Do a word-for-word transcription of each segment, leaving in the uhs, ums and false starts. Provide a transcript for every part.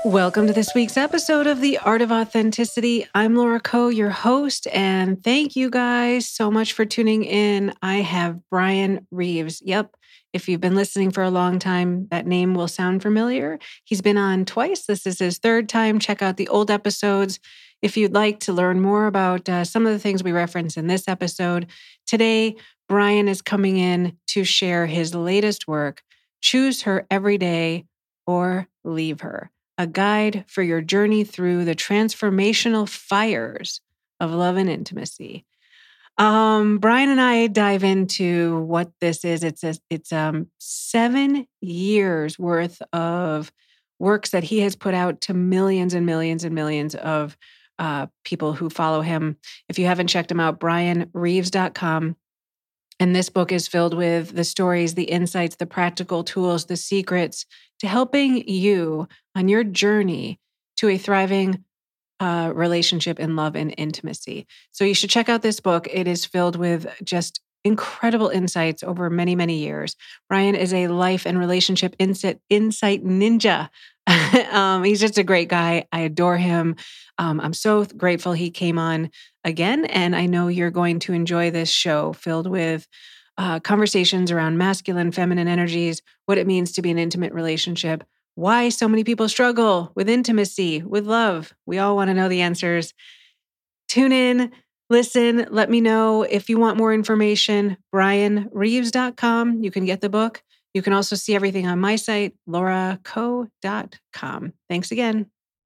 Welcome to this week's episode of The Art of Authenticity. I'm Laura Coe, your host, and thank you guys so much for tuning in. I have Brian Reeves. Yep, if you've been listening for a long time, that name will sound familiar. He's been on twice. This is his third time. Check out the old episodes if you'd like to learn more about uh, some of the things we reference in this episode. Today, Brian is coming in to share his latest work, Choose Her Every Day or Leave Her. A guide for your journey through the transformational fires of love and intimacy. Um, Brian and I dive into what this is. It's a, it's um seven years worth of works that he has put out to millions and millions and millions of uh, people who follow him. If you haven't checked him out, brian reeves dot com. And this book is filled with the stories, the insights, the practical tools, the secrets to helping you on your journey to a thriving uh, relationship in love and intimacy. So you should check out this book. It is filled with just incredible insights over many, many years. Brian is a life and relationship insight, insight ninja. um, he's just a great guy. I adore him. Um, I'm so grateful he came on again. And I know you're going to enjoy this show filled with uh, conversations around masculine, feminine energies, what it means to be an intimate relationship, why so many people struggle with intimacy, with love. We all want to know the answers. Tune in, listen, let me know if you want more information. brian reeves dot com. You can get the book. You can also see everything on my site, laura coe dot com. Thanks again.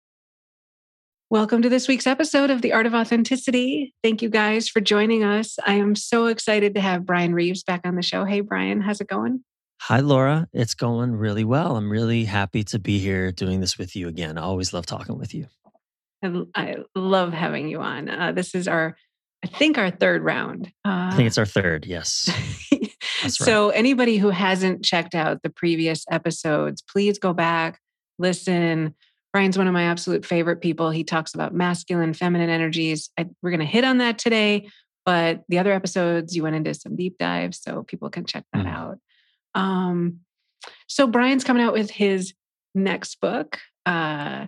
Welcome to this week's episode of The Art of Authenticity. Thank you guys for joining us. I am so excited to have Brian Reeves back on the show. Hey, Brian, how's it going? Hi, Laura. It's going really well. I'm really happy to be here doing this with you again. I always love talking with you. I, I love having you on. Uh, this is our, I think, our third round. Uh, I think it's our third, yes. That's right. So anybody who hasn't checked out the previous episodes, please go back, listen. Brian's one of my absolute favorite people. He talks about masculine, feminine energies. I, we're going to hit on that today, but the other episodes, you went into some deep dives, so people can check that mm. out. Um, so Brian's coming out with his next book, uh,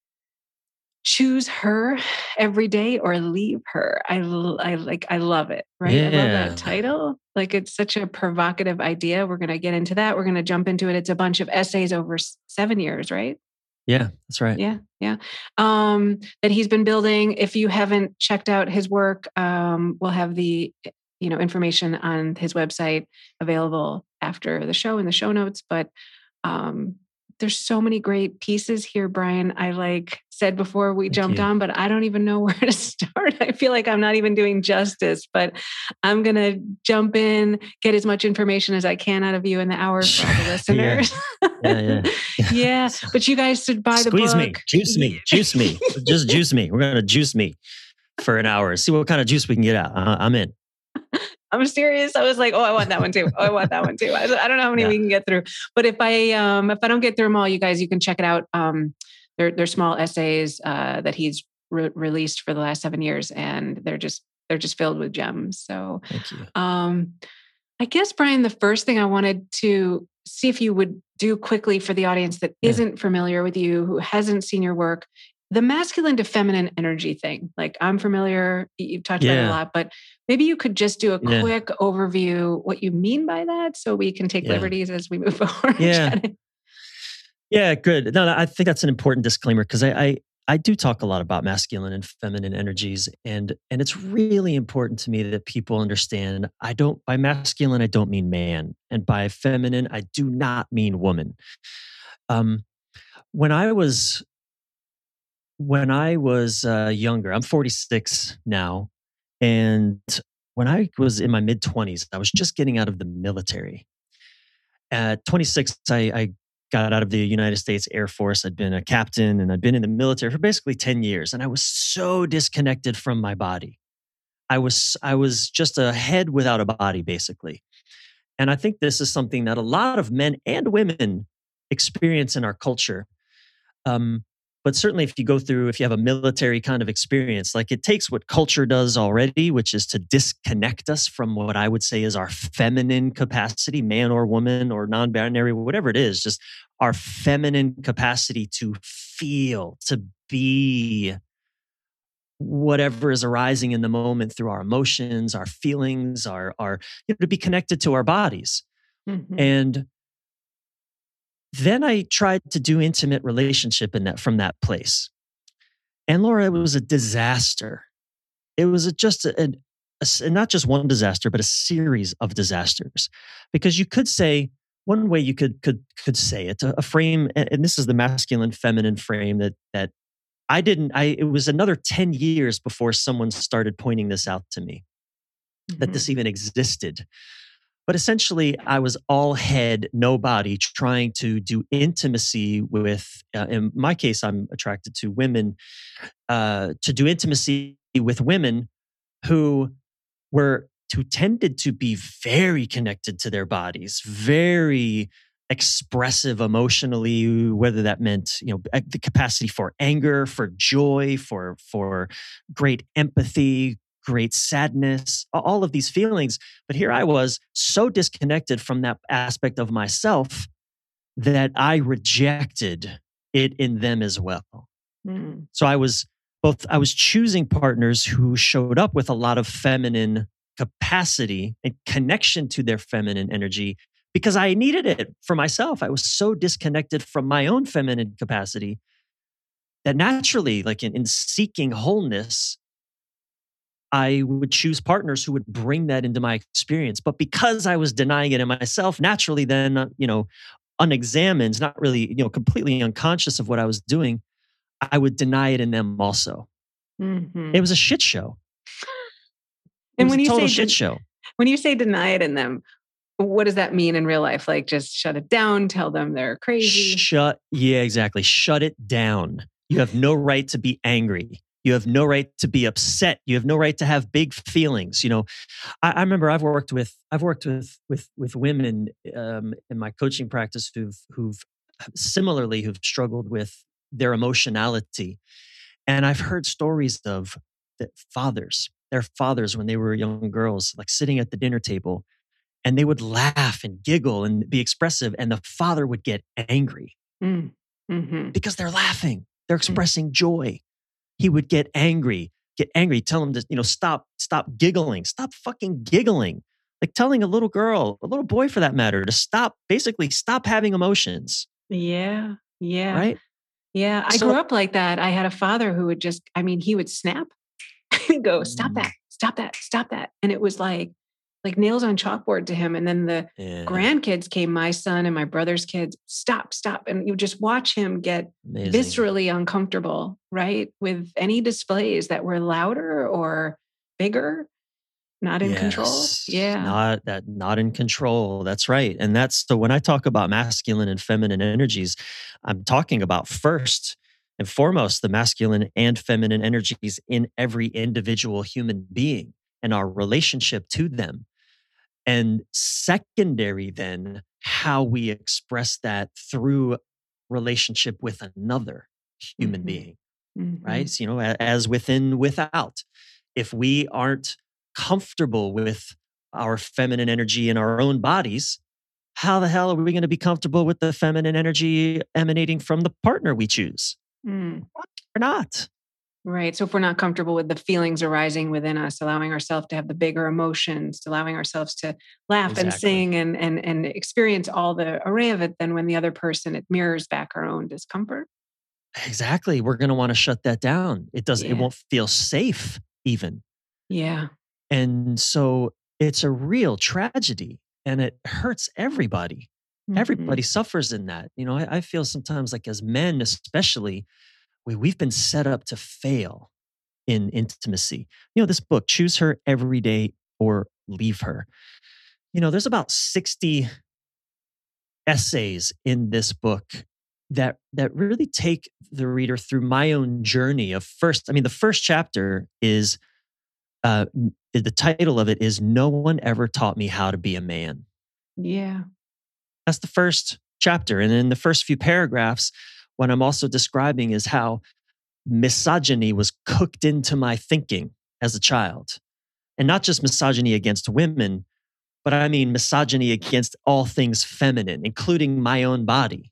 Choose Her Every Day or Leave Her. I, I like, I love it, right? Yeah. I love that title. Like, it's such a provocative idea. We're going to get into that. We're going to jump into it. It's a bunch of essays over seven years, right? Yeah, that's right. Yeah, yeah. Um, that he's been building. If you haven't checked out his work, um, we'll have the, you know, information on his website available after the show in the show notes. But um, there's so many great pieces here, Brian. I like said before we Thank jumped you. on, but I don't even know where to start. I feel like I'm not even doing justice, but I'm going to jump in, get as much information as I can out of you in the hour for all the listeners. yeah. Yeah, yeah. yeah. But you guys should buy the Squeeze book. me, juice me, juice me, just juice me. We're going to juice me for an hour. See what kind of juice we can get out. Uh, I'm in. I'm serious. I was like, oh, I want that one too. Oh, I want that one too. I, I don't know how many yeah. we can get through, but if I um if I don't get through them all, you guys, you can check it out. Um, they're they're small essays uh, that he's re- released for the last seven years, and they're just they're just filled with gems. So, thank you. Um, I guess, Brian, the first thing I wanted to see if you would do quickly for the audience that yeah. isn't familiar with you, who hasn't seen your work, the masculine to feminine energy thing. Like, I'm familiar, you've talked yeah. about it a lot, but maybe you could just do a yeah. quick overview, what you mean by that, so we can take yeah. liberties as we move forward. Yeah. yeah, good. No, no, I think that's an important disclaimer because I, I I do talk a lot about masculine and feminine energies, and and it's really important to me that people understand. I don't by masculine I don't mean man, and by feminine I do not mean woman. Um, when I was when I was uh, younger, I'm forty-six now, and when I was in my mid twenties, I was just getting out of the military. At twenty-six, I, I got out of the United States Air Force. I'd been a captain and I'd been in the military for basically ten years. And I was so disconnected from my body. I was, I was just a head without a body, basically. And I think this is something that a lot of men and women experience in our culture. Um, but certainly if you go through, if you have a military kind of experience, like it takes what culture does already, which is to disconnect us from what I would say is our feminine capacity, man or woman or non-binary, whatever it is, just our feminine capacity to feel, to be whatever is arising in the moment through our emotions, our feelings, our, our you know, to be connected to our bodies. Mm-hmm. And then I tried to do intimate relationship in that from that place. And Laura, it was a disaster. It was a, just a, a, a, not just one disaster, but a series of disasters. Because you could say, one way you could could could say it, a, a frame, and, and this is the masculine feminine frame that that I didn't, I it was another ten years before someone started pointing this out to me, that Mm-hmm. this even existed. But essentially, I was all head, no body, trying to do intimacy with, uh, in my case, I'm attracted to women, uh, to do intimacy with women who were, who tended to be very connected to their bodies, very expressive emotionally, whether that meant, you know, the capacity for anger, for joy, for, for great empathy, great sadness, all of these feelings. But here I was so disconnected from that aspect of myself that I rejected it in them as well. Mm-hmm. So I was both, I was choosing partners who showed up with a lot of feminine capacity and connection to their feminine energy because I needed it for myself. I was so disconnected from my own feminine capacity that naturally, like in, in seeking wholeness, I would choose partners who would bring that into my experience. But because I was denying it in myself, naturally, then, uh, you know, unexamined, not really, you know, completely unconscious of what I was doing, I would deny it in them also. Mm-hmm. It was a shit show. It And was when a you total say shit de- show. when you say deny it in them, what does that mean in real life? Like just shut it down, tell them they're crazy. Shut, yeah, exactly. Shut it down. You have no right to be angry. You have no right to be upset. You have no right to have big feelings. You know, I, I remember I've worked with I've worked with with with women um, in my coaching practice who've who've similarly who've struggled with their emotionality, and I've heard stories of that fathers, their fathers when they were young girls, like sitting at the dinner table, and they would laugh and giggle and be expressive, and the father would get angry Mm. Mm-hmm. because they're laughing, they're Mm. expressing joy. He would get angry, get angry, tell him to, you know, stop, stop giggling, stop fucking giggling. Like telling a little girl, a little boy for that matter, to stop, basically stop having emotions, Yeah. Yeah. right? Yeah. I grew So, up like that. I had a father who would just, I mean, he would snap and go, stop mm, that, stop that, stop that. And it was like, like nails on chalkboard to him. And then the yeah, grandkids came, my son and my brother's kids, stop, stop. And you just watch him get amazing. viscerally uncomfortable, right? With any displays that were louder or bigger, not in control. Yes. Yeah. Not that, not in control. That's right. And that's so when I talk about masculine and feminine energies, I'm talking about first and foremost the masculine and feminine energies in every individual human being and our relationship to them. And secondary, then, how we express that through relationship with another human Mhm. being, Mhm. right? So, you know, a- as within, without. If we aren't comfortable with our feminine energy in our own bodies, how the hell are we going to be comfortable with the feminine energy emanating from the partner we choose? Mm. Or not. Right. So if we're not comfortable with the feelings arising within us, allowing ourselves to have the bigger emotions, allowing ourselves to laugh and Exactly. sing and and and experience all the array of it, then when the other person, it mirrors back our own discomfort. Exactly. We're going to want to shut that down. It does. It Yeah. won't feel safe even. Yeah. And so it's a real tragedy and it hurts everybody. Everybody Mhm. suffers in that. You know, I, I feel sometimes like as men, especially, we, we've been set up to fail in intimacy. You know, this book, Choose Her Every Day or Leave Her. You know, there's about sixty essays in this book that that really take the reader through my own journey of first. I mean, the first chapter is uh, n- the title of it is "No One Ever Taught Me How to Be a Man." Yeah. That's the first chapter, and in the first few paragraphs, what I'm also describing is how misogyny was cooked into my thinking as a child, and not just misogyny against women, but I mean misogyny against all things feminine, including my own body.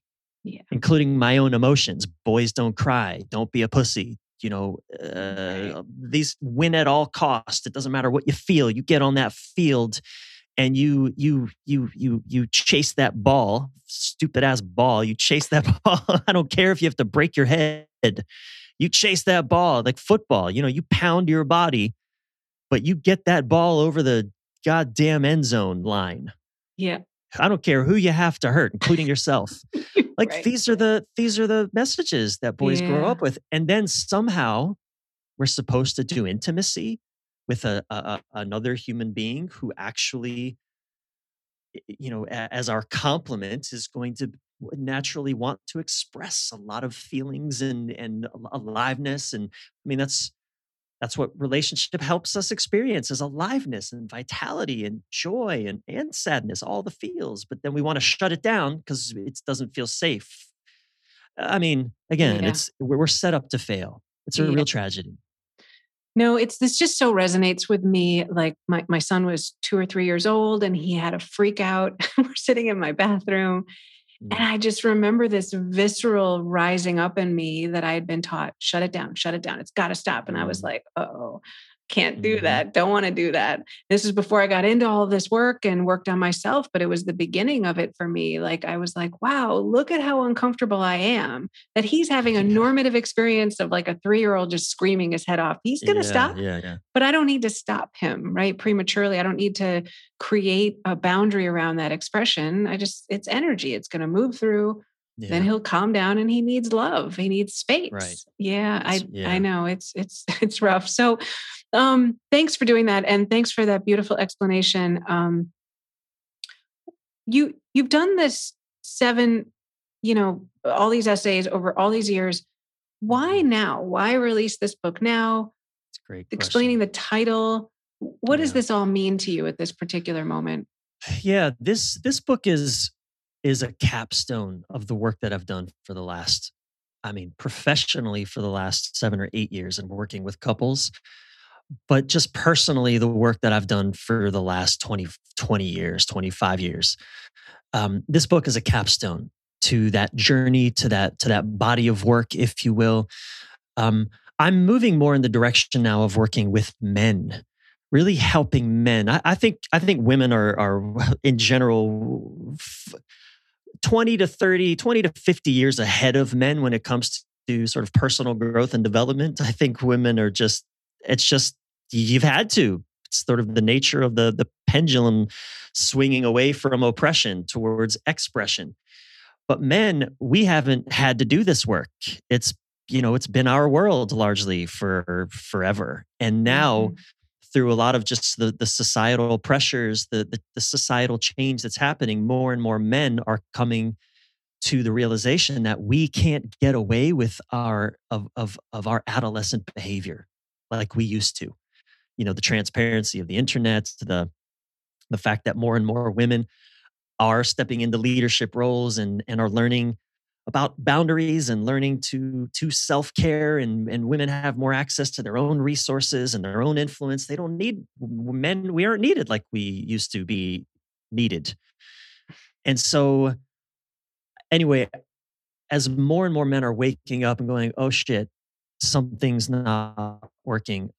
Yeah. including my own emotions. Boys don't cry. Don't be a pussy. You know, Right. uh, these win at all cost. It doesn't matter what you feel. You get on that field and you you you you you chase that ball, stupid ass ball. You chase that ball. I don't care if you have to break your head. You chase that ball like football. You know, you pound your body, but you get that ball over the goddamn end zone line. Yeah. I don't care who you have to hurt, including yourself. Like Right. these are the these are the messages that boys grow Yeah. up with, and then somehow we're supposed to do intimacy with a, a a- another human being who actually, you know, a- as our complement is going to naturally want to express a lot of feelings and and al- aliveness, and I mean that's that's what relationship helps us experience is aliveness and vitality and joy and, and sadness, all the feels. But then we want to shut it down because it doesn't feel safe. I mean, again, Yeah. it's we're we're set up to fail. It's a Yeah. real tragedy. No, it's this just so resonates with me. Like my, my son was two or three years old and he had a freak out. We're sitting in my bathroom. And Mm, I just remember this visceral rising up in me that I had been taught, shut it down, shut it down. It's got to stop. And I was mm, like, oh, can't do mhm. that. Don't want to do that. This is before I got into all of this work and worked on myself, but it was the beginning of it for me. Like I was like, wow, look at how uncomfortable I am that he's having a Yeah, normative experience of like a three year old just screaming his head off. He's going to yeah, stop, yeah, yeah, but I don't need to stop him, right? Prematurely. I don't need to create a boundary around that expression. I just, it's energy. It's going to move through. Then yeah. he'll calm down and he needs love. He needs Right. space. Yeah, It's I I yeah. know it's it's it's rough. So um thanks for doing that and thanks for that beautiful explanation. Um you you've done this seven, you know, all these essays over all these years. Why Mhm. now? Why release this book now? It's a great Explaining question. the title. What does Yeah. this all mean to you at this particular moment? Yeah, this this book is is a capstone of the work that I've done for the last I mean, professionally for the last seven or eight years and working with couples, but just personally the work that I've done for the last twenty twenty years, twenty-five years. Um, this book is a capstone to that journey, to that to that body of work, if you will. Um, I'm moving more in the direction now of working with men, really helping men. I, I think I think women are are in general f- twenty to thirty, twenty to fifty years ahead of men when it comes to sort of personal growth and development. I think women are just it's just you've had to. It's sort of the nature of the the pendulum swinging away from oppression towards expression. But men, we haven't had to do this work. It's you know, it's been our world largely for forever. And now Mhm. through a lot of just the the societal pressures, the, the the societal change that's happening, more and more men are coming to the realization that we can't get away with our of of of our adolescent behavior like we used to. You know, the transparency of the internet, the the fact that more and more women are stepping into leadership roles and and are learning about boundaries and learning to to self-care, and and women have more access to their own resources and their own influence. They don't need men. We aren't needed like we used to be needed. And so anyway, as more and more men are waking up and going, oh shit, something's not working,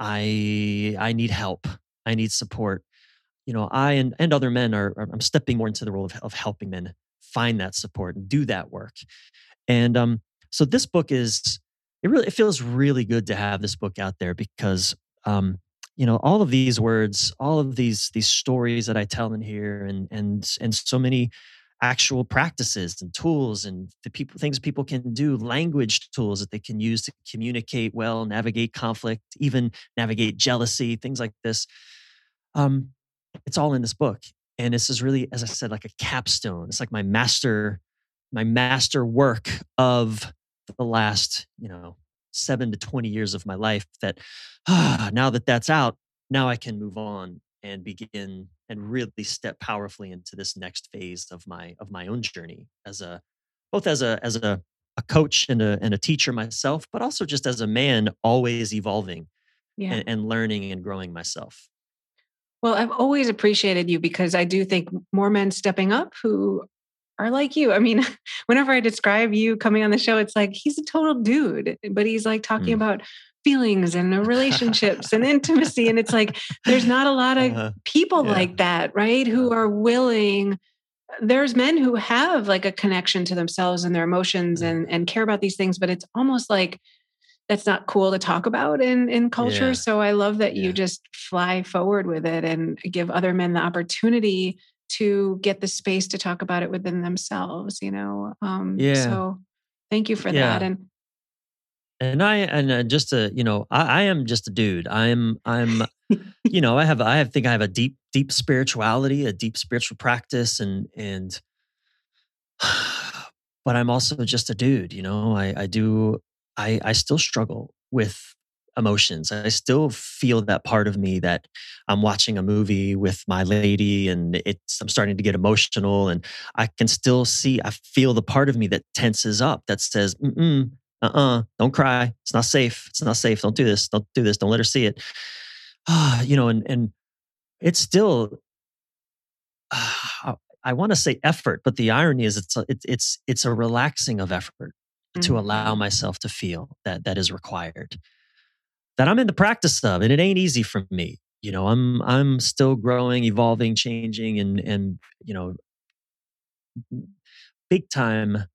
i i need help, I need support. You know, I and, and other men are, are I'm stepping more into the role of, of helping men find that support and do that work. And um, so this book is it really it feels really good to have this book out there because um, you know, all of these words, all of these these stories that I tell in here, and and and so many actual practices and tools and the people things people can do, language tools that they can use to communicate well, navigate conflict, even navigate jealousy, things like this. Um, it's all in this book. And this is really, as I said, like a capstone. It's like my master, my master work of the last, you know, seven to twenty years of my life that ah, now that that's out, now I can move on and begin and really step powerfully into this next phase of my of my own journey as a both as a as a a coach and a and a teacher myself, but also just as a man always evolving Yeah. and, and learning and growing myself. Well, I've always appreciated you because I do think more men stepping up who are like you. I mean, whenever I describe you coming on the show, it's like he's a total dude, but he's like talking Mm. about feelings and uh, relationships and intimacy. And it's like there's not a lot of uh, people yeah. like that, right? Who are willing. There's men who have like a connection to themselves and their emotions and and care about these things, but it's almost like that's not cool to talk about in in culture. Yeah. So I love that you Yeah. just fly forward with it and give other men the opportunity to get the space to talk about it within themselves, you know. Um, Yeah. so thank you for that. Yeah. And And I and uh, just a you know I, I am just a dude. I'm I'm you know I have I have think I have a deep deep spirituality, a deep spiritual practice, and and but I'm also just a dude. You know I I do I I still struggle with emotions. I still feel that part of me that I'm watching a movie with my lady and it's I'm starting to get emotional and I can still see I feel the part of me that tenses up that says mm uh-uh, don't cry. It's not safe. It's not safe. Don't do this. Don't do this. Don't let her see it. Ah, you know, and and it's still uh, I want to say effort, but the irony is it's a, it's it's it's a relaxing of effort to allow Mhm. myself to feel that that is required. That I'm in the practice of, and it ain't easy for me. You know, I'm I'm still growing, evolving, changing, and and you know, big time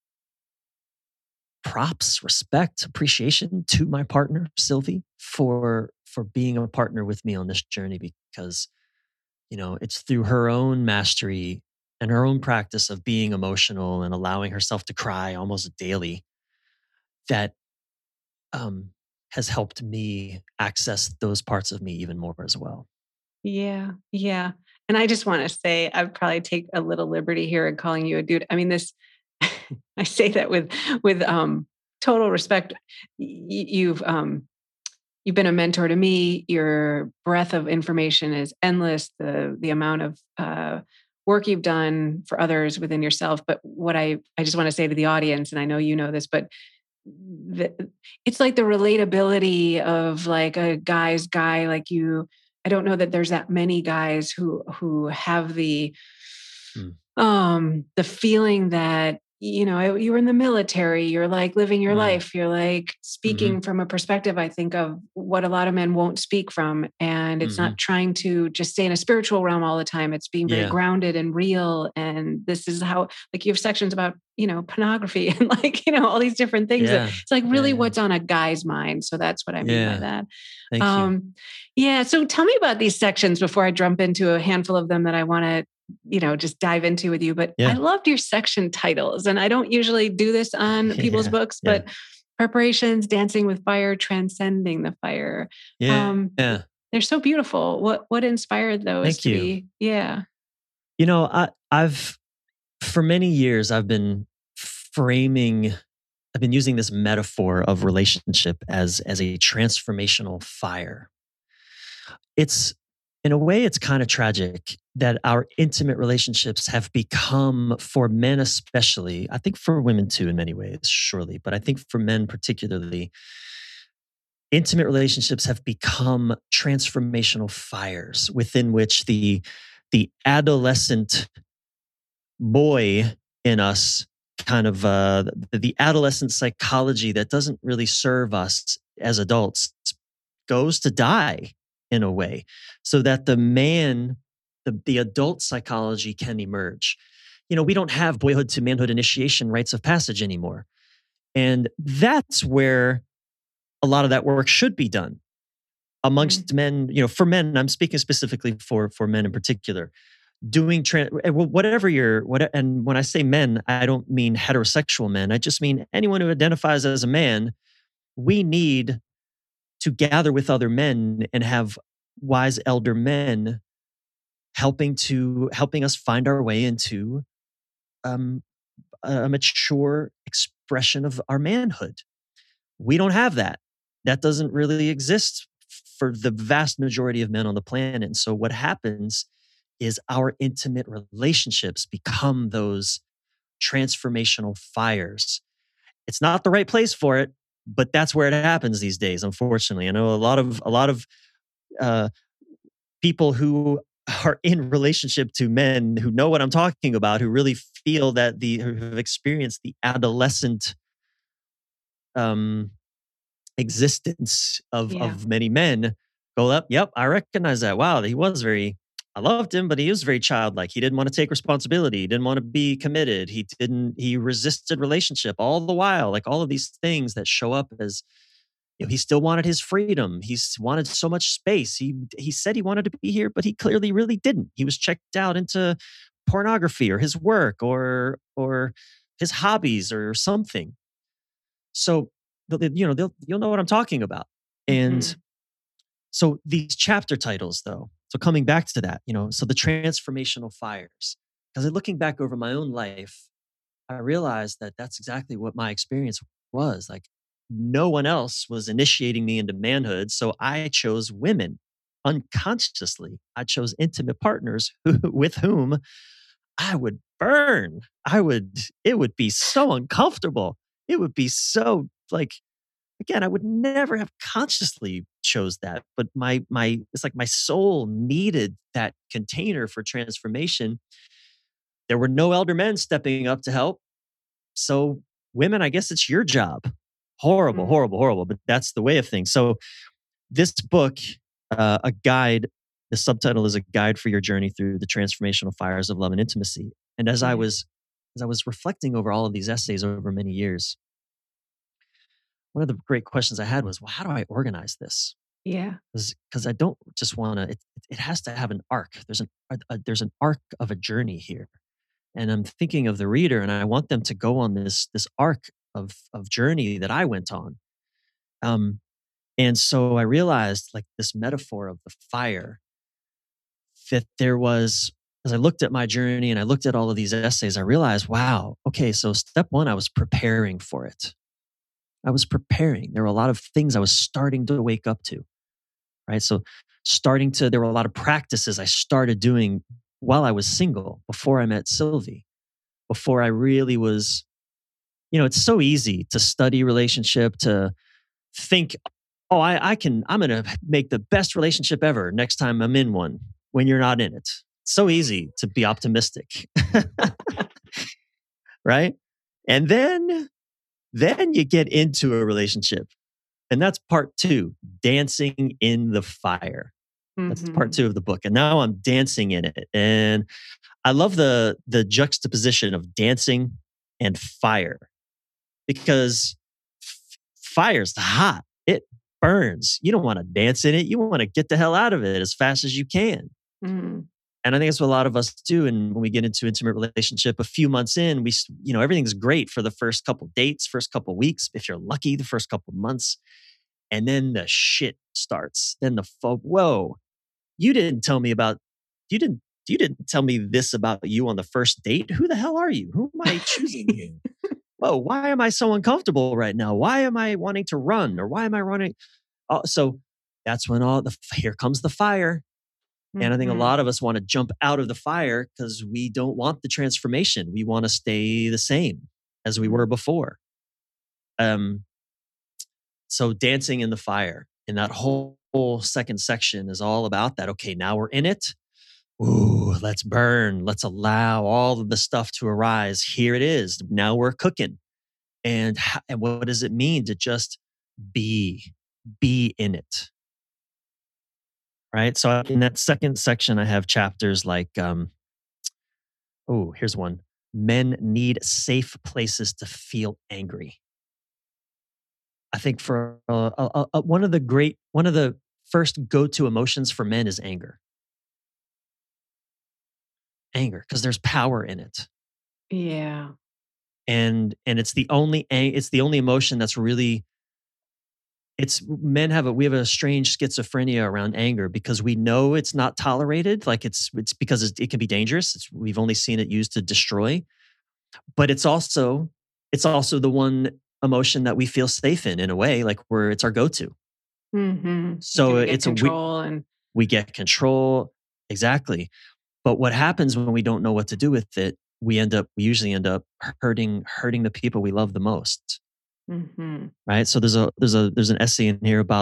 props, respect, appreciation to my partner Sylvie for for being a partner with me on this journey because you know it's through her own mastery and her own practice of being emotional and allowing herself to cry almost daily that um, has helped me access those parts of me even more as well. Yeah, yeah. And I just want to say, I'd probably take a little liberty here in calling you a dude. I mean, this, I say that with with um, total respect. Y- you've um, you've been a mentor to me. Your breadth of information is endless. The the amount of uh, work you've done for others within yourself. But what I I just want to say to the audience, and I know you know this, but the, it's like the relatability of like a guy's guy like you. I don't know that there's that many guys who who have the Mm, um the feeling that you know you were in the military, you're like living your mm, life, you're like mhm, speaking from a perspective I think of what a lot of men won't speak from, and it's mhm. not trying to just stay in a spiritual realm all the time. It's being very Yeah, grounded and real, and this is how like you have sections about you know pornography and like you know all these different things that yeah, it's like yeah, really yeah, what's on a guy's mind. So that's what I mean by yeah. that. Thank you. um yeah, so tell me about these sections before I jump into a handful of them that I want to you know, just dive into with you. But I Yeah, loved your section titles. And I don't usually do this on people's yeah, books, yeah, but preparations, dancing with fire, transcending the fire. yeah, Um, yeah. they're so beautiful. What what inspired those Thank to you. be? Yeah. You know, I, I've for many years I've been framing. I've been using this metaphor of relationship as as a transformational fire. It's in a way it's kind of tragic that our intimate relationships have become for men especially, I think for women too in many ways, surely, but I think for men particularly, intimate relationships have become transformational fires within which the the adolescent boy in us kind of uh the, the adolescent psychology that doesn't really serve us as adults goes to die in a way so that the man the, the adult psychology can emerge. You know, we don't have boyhood to manhood initiation rites of passage anymore, and that's where a lot of that work should be done Mm. amongst men. You know, for men, I'm speaking specifically for for men in particular, doing trans whatever you're what and when I say men, I don't mean heterosexual men. I just mean anyone who identifies as a man. We need to gather with other men and have wise elder men helping to helping us find our way into um, a mature expression of our manhood. We don't have that. That doesn't really exist for the vast majority of men on the planet. And so what happens is our intimate relationships become those transformational fires. It's not the right place for it, but that's where it happens these days. Unfortunately, I know a lot of a lot of uh, people who are in relationship to men who know what I'm talking about, who really feel that the who have experienced the adolescent um, existence of Yeah. of many men, go up. Yep, I recognize that. Wow, he was very. I loved him, but he was very childlike. He didn't want to take responsibility. He didn't want to be committed. He didn't. He resisted relationship all the while. Like all of these things that show up as, you know, he still wanted his freedom. He's wanted so much space. He he said he wanted to be here, but he clearly really didn't. He was checked out into pornography or his work or or his hobbies or something. So you know they'll, you'll know what I'm talking about. And Mhm. so these chapter titles, though. So coming back to that, you know, so the transformational fires. Because looking back over my own life, I realized that that's exactly what my experience was. Like no one else was initiating me into manhood. So I chose women unconsciously. I chose intimate partners who, with whom I would burn. I would, it would be so uncomfortable. It would be so like, again, I would never have consciously chose that. But my, my, it's like my soul needed that container for transformation. There were no elder men stepping up to help. So, women, I guess it's your job. Horrible, Mm. horrible, horrible, but that's the way of things. So, this book, uh, a guide, the subtitle is A Guide for Your Journey Through the Transformational Fires of Love and Intimacy. And as I Yeah. was as I was reflecting over all of these essays over many years, one of the great questions I had was, well, how do I organize this? Yeah. Because I don't just want to. It, it has to have an arc. There's an a, a- there's an arc of a journey here, and I'm thinking of the reader, and I want them to go on this this arc of of journey that I went on. Um, and so I realized, like this metaphor of the fire, that there was, as I looked at my journey and I looked at all of these essays, I realized, wow, okay, so step one, I was preparing for it. I was preparing. There were a lot of things I was starting to wake up to, right? So starting to, there were a lot of practices I started doing while I was single, before I met Sylvie, before I really was, you know, it's so easy to study relationship, to think, oh, I, I can, I'm going to make the best relationship ever next time I'm in one when you're not in it. It's so easy to be optimistic, right? And then, then you get into a relationship. And that's part two, dancing in the fire. That's part Mhm. two of the book. And now I'm dancing in it. And I love the the juxtaposition of dancing and fire, because f- fire's hot. It burns. You don't want to dance in it. You want to get the hell out of it as fast as you can. Mm. And I think that's what a lot of us do. And when we get into intimate relationship, a few months in, we, s- you know, everything's great for the first couple dates, first couple weeks. If you're lucky, the first couple months, and then the shit starts. Then the fo- whoa, you didn't tell me about, you didn't, you didn't tell me this about you on the first date. Who the hell are you? Who am I choosing here? Whoa, why am I so uncomfortable right now? Why am I wanting to run, or why am I running? Oh, so that's when all the, here comes the fire. And I think a Mhm. lot of us want to jump out of the fire because we don't want the transformation. We want to stay the same as we were Mm. before. Um, so dancing in the fire, and that whole, whole second section is all about that. Okay, now we're in it. Ooh, let's burn. Let's allow all of the stuff to arise. Here it is. Now we're cooking. And, ho- and what does it mean to just be, be in it? Right. So in that second section, I have chapters like, um, oh, here's one. Men need safe places to feel angry. I think for uh, uh, uh, one of the great, one of the first go-to emotions for men is anger. Anger, because there's power in it, Yeah. and and it's the only ang- it's the only emotion that's really, it's men have a we have a strange schizophrenia around anger, because we know it's not tolerated. Like it's it's because it's, it can be dangerous. It's, we've only seen it used to destroy, but it's also it's also the one emotion that we feel safe in in a way, like where it's our go-to. Mhm. You're So gonna get it's a we control and we get control. Exactly. But what happens when we don't know what to do with it, we end up we usually end up hurting hurting the people we love the most. mhm. Right? So there's a there's a there's an essay in here about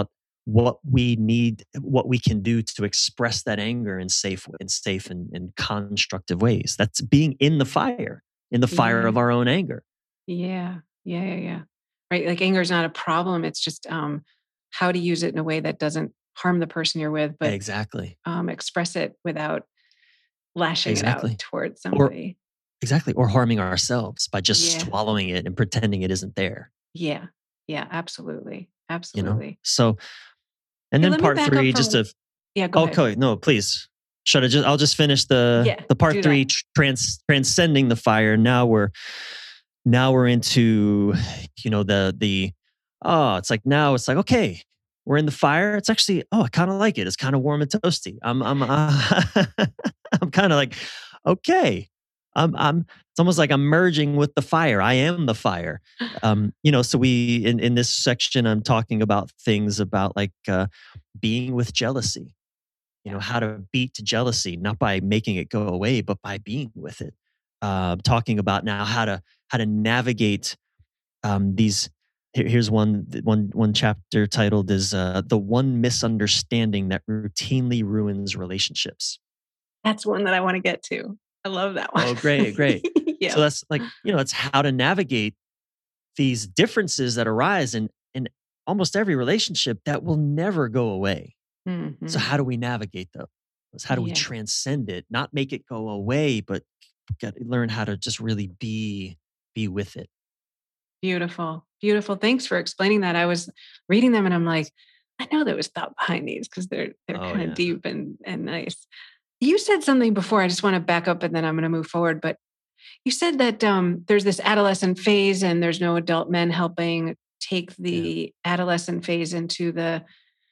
what we need, what we can do to express that anger in safe, in safe and, and constructive ways. That's being in the fire, in the fire Yeah. of our own anger. Yeah. Yeah. Yeah. Yeah. Right. Like anger is not a problem. It's just um, how to use it in a way that doesn't harm the person you're with, but Exactly. um, express it without lashing it out Exactly. towards Or somebody. exactly. Or harming ourselves by just Yeah. swallowing it and pretending it isn't there, Yeah. Yeah. Absolutely. you know? Absolutely. So, and Hey, then let me part back up three, for, just to, yeah, go ahead. okay, no, please. Should I just, I'll just finish the, Yeah. the part Do three, that. trans, transcending the fire. Now we're, now we're into, you know, the, the, oh, it's like, now it's like, okay, we're in the fire. It's actually, oh, I kind of like it. It's kind of warm and toasty. I'm, I'm, uh, I'm kind of like, okay, I'm, I'm, it's almost like I'm merging with the fire. I am the fire. Um, you know, so we, in, in this section, I'm talking about things about like, uh, being with jealousy, you know, Yeah. how to beat jealousy, not by making it go away, but by being with it. Uh, talking about now how to, how to navigate um, these. Here, here's one one one chapter titled is uh, "The One Misunderstanding That Routinely Ruins Relationships." That's one that I want to get to. I love that one. Oh, great, great. Yeah. So that's like, you know, it's how to navigate these differences that arise in in almost every relationship that will never go away. So Hmm. how do we navigate those? How do we Yeah. transcend it? Not make it go away, but get, learn how to just really be be with it. Beautiful. Beautiful. Thanks for explaining that. I was reading them and I'm like, I know there was thought behind these because they're they're Oh kind of yeah. deep and and nice. You said something before. I just want to back up and then I'm going to move forward. But you said that um, there's this adolescent phase and there's no adult men helping take Yeah. the adolescent phase into the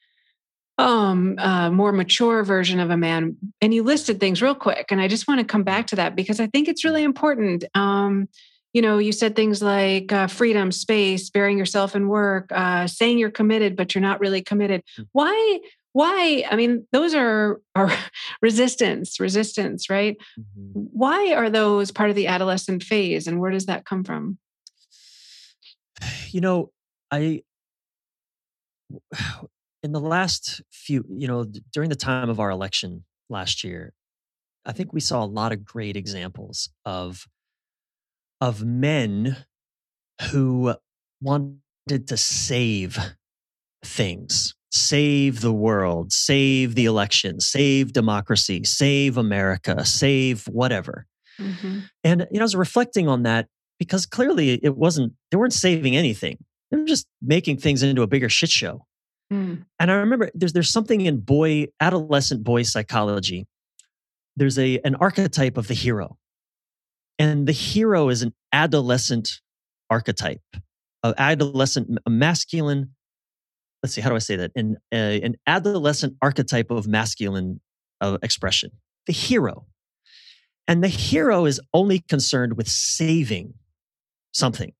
um uh, more mature version of a man. And you listed things real quick and I just want to come Mm, back to that because I think it's mm, really important. um you know, you said things like uh, freedom, space, burying yourself in work, uh, saying you're committed but you're not really committed. mm, Why why I mean, those are are resistance resistance, right? mhm. Why are those part of the adolescent phase and where does that come from? You know, I in the last few, you know, d- during the time of our election last year, I think we saw a lot of great examples of of men who wanted to save things, save the world, save the election, save democracy, save America, save whatever. Hmm. And you know, I was reflecting on that because clearly it wasn't, they weren't saving anything. They were just making things into a bigger shit show. Mm. And I remember there's there's something in boy, adolescent boy psychology. There's a an archetype of the hero. And the hero is an adolescent archetype, an adolescent, a masculine. Let's see, how do I say that? An, uh, an adolescent archetype of masculine uh, expression, the hero. And the hero is only concerned with saving something.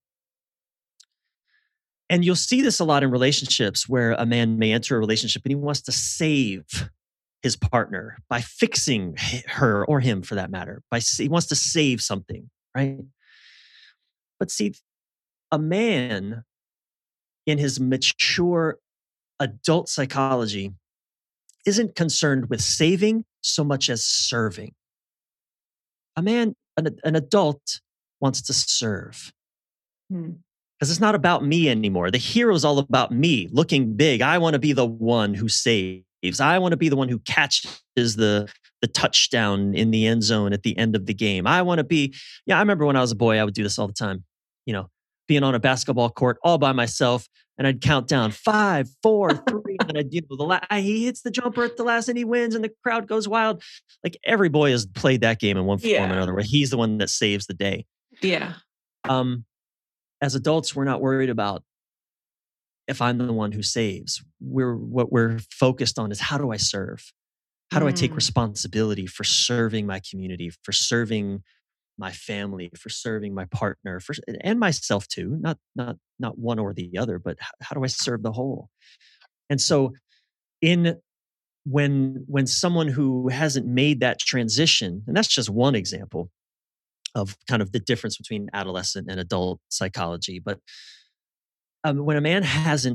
And you'll see this a lot in relationships where a man may enter a relationship and he wants to save his partner by fixing her or him for that matter. By he wants to save something, right? But see, a man in his mature adult psychology isn't concerned with saving so much as serving. A man, an, an adult, wants to serve Mm. because it's not about me anymore. The hero is all about me looking big. I want to be the one who saves. I want to be the one who catches the the touchdown in the end zone at the end of the game. I want to be, yeah, I remember when I was a boy, I would do this all the time, you know, being on a basketball court all by myself and I'd count down five, four, three, and then I'd, you know, the la- he hits the jumper at the last and he wins and the crowd goes wild. Like every boy has played that game in one form or Yeah. another where he's the one that saves the day. Yeah. Um, as adults, we're not worried about if I'm the one who saves. We're what we're focused on is how do I serve? How do I take Mm. responsibility for serving my community, for serving my family, for serving my partner, for, and myself too? Not not not one or the other, but how, how do I serve the whole? And so, in when when someone who hasn't made that transition, and that's just one example of kind of the difference between adolescent and adult psychology, but um, when a man hasn't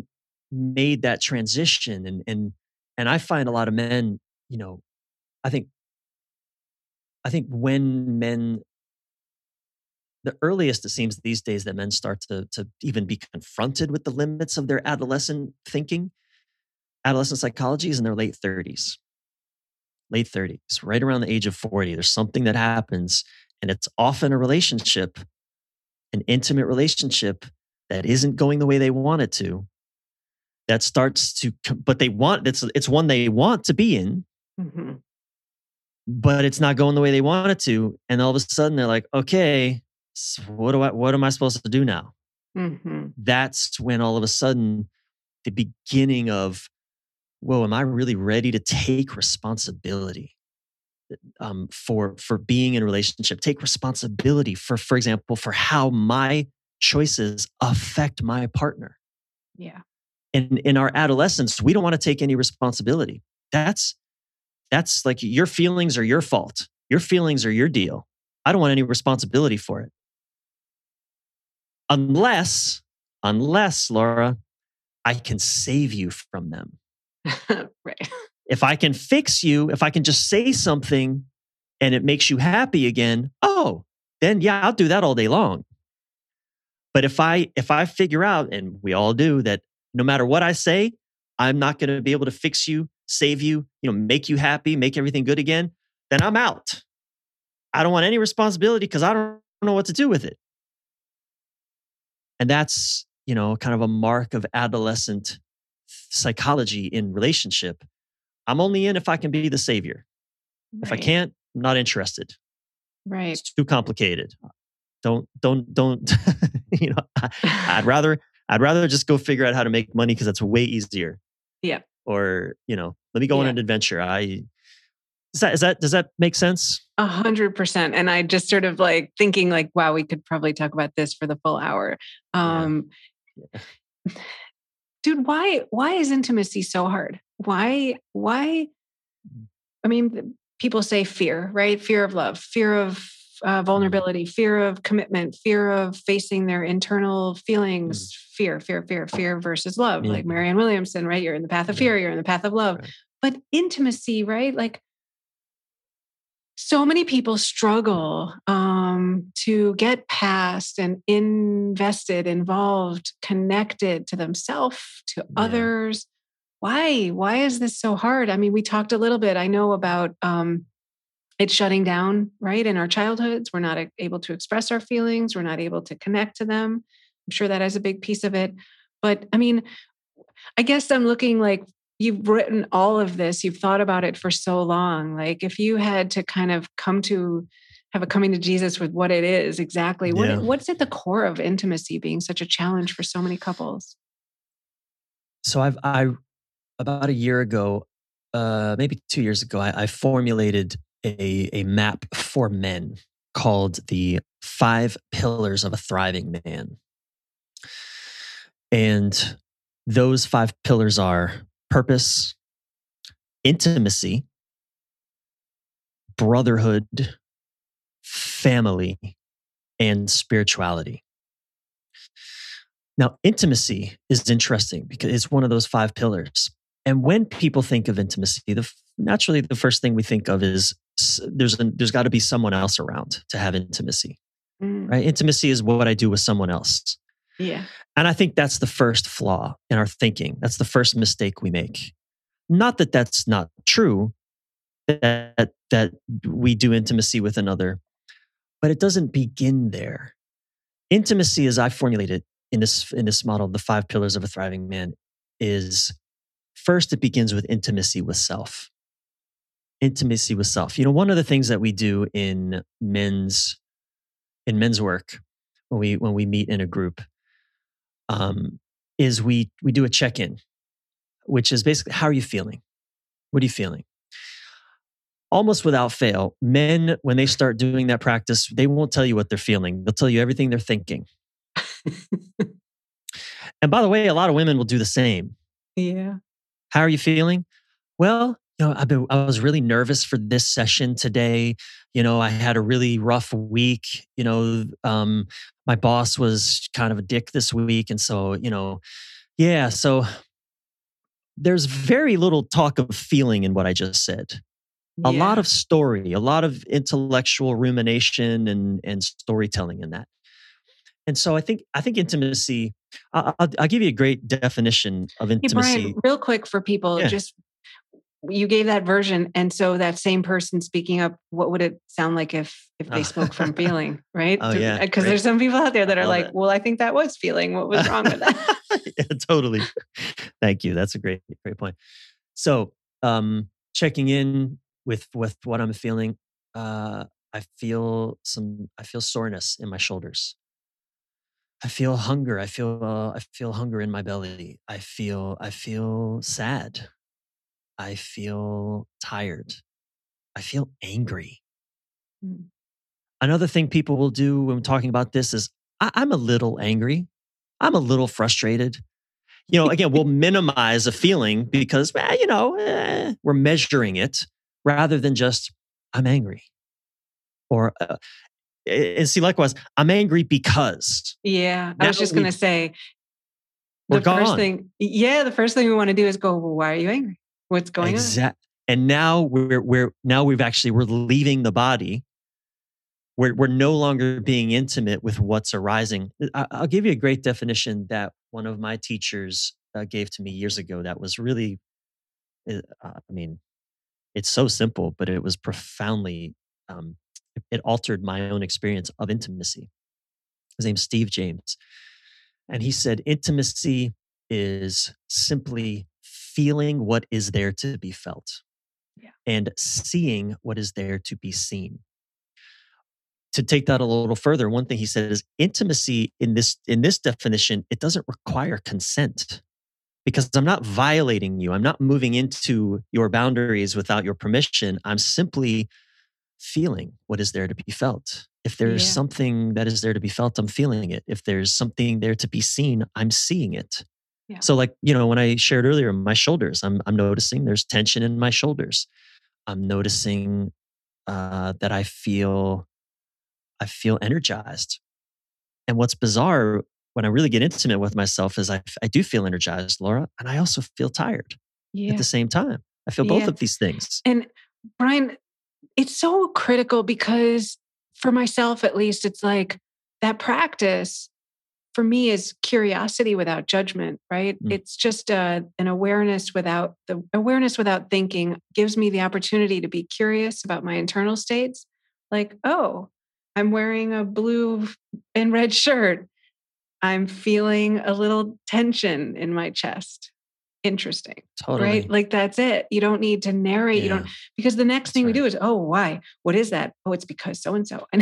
made that transition. And and and I find a lot of men, you know, I think I think when men, the earliest it seems these days that men start to to even be confronted with the limits of their adolescent thinking, adolescent psychology is in their late thirties. Late thirties, right around the age of forty. There's something that happens, and it's often a relationship, an intimate relationship that isn't going the way they want it to. That starts to, but they want, it's, it's one they want to be in, Mm-hmm. but it's not going the way they want it to. And all of a sudden they're like, okay, so what do I, what am I supposed to do now? Mm-hmm. That's when all of a sudden the beginning of, whoa, am I really ready to take responsibility um, for for being in a relationship? Take responsibility for, for example, for how my choices affect my partner. Yeah. And in our adolescence, we don't want to take any responsibility. That's that's like your feelings are your fault. Your feelings are your deal. I don't want any responsibility for it. Unless, unless, Laura, I can save you from them. Right. If I can fix you, if I can just say something and it makes you happy again, oh, then yeah, I'll do that all day long. But if I if I figure out, and we all do, that no matter what I say, I'm not going to be able to fix you, save you, you know, make you happy, make everything good again, then I'm out. I don't want any responsibility because I don't know what to do with it. And that's, you know, kind of a mark of adolescent psychology in relationship. I'm only in if I can be the savior. Right. If I can't, I'm not interested. Right. It's too complicated. Don't, don't, don't, you know, I, I'd rather, I'd rather just go figure out how to make money because that's way easier. Yeah. Or, you know, let me go on Yeah. an adventure. I, is that, is that, does that make sense? A hundred percent. And I just sort of like thinking like, wow, we could probably talk about this for the full hour. Um, Yeah. Dude, why, why is intimacy so hard? Why, why, I mean, people say fear, right? Fear of love, fear of uh, vulnerability, mm. fear of commitment, fear of facing their internal feelings, mm. fear, fear, fear, fear versus love. Yeah. Like Marianne Williamson, right? You're in the path of fear, you're in the path of love. Right. But intimacy, right? Like so many people struggle um, to get past and invested, involved, connected to themselves, to yeah. others. Why? Why is this so hard? I mean, we talked a little bit, I know, about um, it shutting down, right? In our childhoods, we're not able to express our feelings. We're not able to connect to them. I'm sure that is a big piece of it. But I mean, I guess I'm looking like you've written all of this. You've thought about it for so long. Like if you had to kind of come to have a coming to Jesus with what it is exactly, what, yeah. what's at the core of intimacy being such a challenge for so many couples? So I've, I, about a year ago, uh, maybe two years ago, I, I formulated a, a map for men called the Five Pillars of a Thriving Man. And those five pillars are purpose, intimacy, brotherhood, family, and spirituality. Now, intimacy is interesting because it's one of those five pillars. And when people think of intimacy, the, naturally the first thing we think of is there's a, there's got to be someone else around to have intimacy, mm. right? Intimacy is what I do with someone else. Yeah. And I think that's the first flaw in our thinking. That's the first mistake we make. Not that that's not true, that, that we do intimacy with another, but it doesn't begin there. Intimacy, as I formulate it in this, in this model, the five pillars of a thriving man, is first, it begins with intimacy with self. Intimacy with self. You know, one of the things that we do in men's, in men's work, when we, when we meet in a group, um, is we, we do a check-in, which is basically, how are you feeling? What are you feeling? Almost without fail, men, when they start doing that practice, they won't tell you what they're feeling. They'll tell you everything they're thinking. And by the way, a lot of women will do the same. Yeah. How are you feeling? Well, you know, I've been, I was really nervous for this session today. You know, I had a really rough week. You know, um, my boss was kind of a dick this week. And so, you know, yeah, so there's very little talk of feeling in what I just said. A Yeah. lot of story, a lot of intellectual rumination and and storytelling in that. And so I think I think intimacy. I- I'll, I'll give you a great definition of Hey, Brian, intimacy. real quick for people, Yeah. just you gave that version. And so that same person speaking up, what would it sound like if if they Oh. spoke from feeling, right? Oh, yeah. Because Great. there's some people out there that I are love like, it. well, I think that was feeling. What was wrong with that? Yeah, totally. Thank you. That's a great, great point. So, um, checking in with with what I'm feeling, uh, I feel some. I feel soreness in my shoulders. I feel hunger. I feel. Uh, I feel hunger in my belly. I feel. I feel sad. I feel tired. I feel angry. Mm. Another thing people will do when talking about this is, I, I'm a little angry. I'm a little frustrated. You know, again, we'll minimize a feeling because, well, you know, eh, we're measuring it rather than just, I'm angry. Or, uh, and see, likewise, I'm angry because Yeah. I now was just going to we've, say we're the first gone. thing. Yeah. The first thing we want to do is go, well, why are you angry? What's going on? Exact. And now we're, we're, now we've actually, we're leaving the body. We're, we're no longer being intimate with what's arising. I, I'll give you a great definition that one of my teachers uh, gave to me years ago that was really, uh, I mean, it's so simple, but it was profoundly, um, it, it altered my own experience of intimacy. His name's Steve James. And he said, intimacy is simply feeling what is there to be felt Yeah. and seeing what is there to be seen. To take that a little further, one thing he said is intimacy in this in this definition, it doesn't require consent because I'm not violating you. I'm not moving into your boundaries without your permission. I'm simply feeling what is there to be felt. If there's Yeah. something that is there to be felt, I'm feeling it. If there's something there to be seen, I'm seeing it. Yeah. So like, you know, when I shared earlier, my shoulders, I'm I'm noticing there's tension in my shoulders. I'm noticing uh, that I feel I feel energized. And what's bizarre when I really get intimate with myself is I, I do feel energized, Laura, and I also feel tired Yeah. at the same time. I feel Yeah. both of these things. And Brian, it's so critical because for myself, at least, it's like that practice for me is curiosity without judgment, right? Mm. It's just uh, an awareness without the awareness without thinking gives me the opportunity to be curious about my internal states. Like, oh, I'm wearing a blue and red shirt. I'm feeling a little tension in my chest. Interesting. Totally. Right? Like that's it. You don't need to narrate. You Yeah. don't, because the next That's thing we right. do is, oh, why? What is that? Oh, it's because so and so.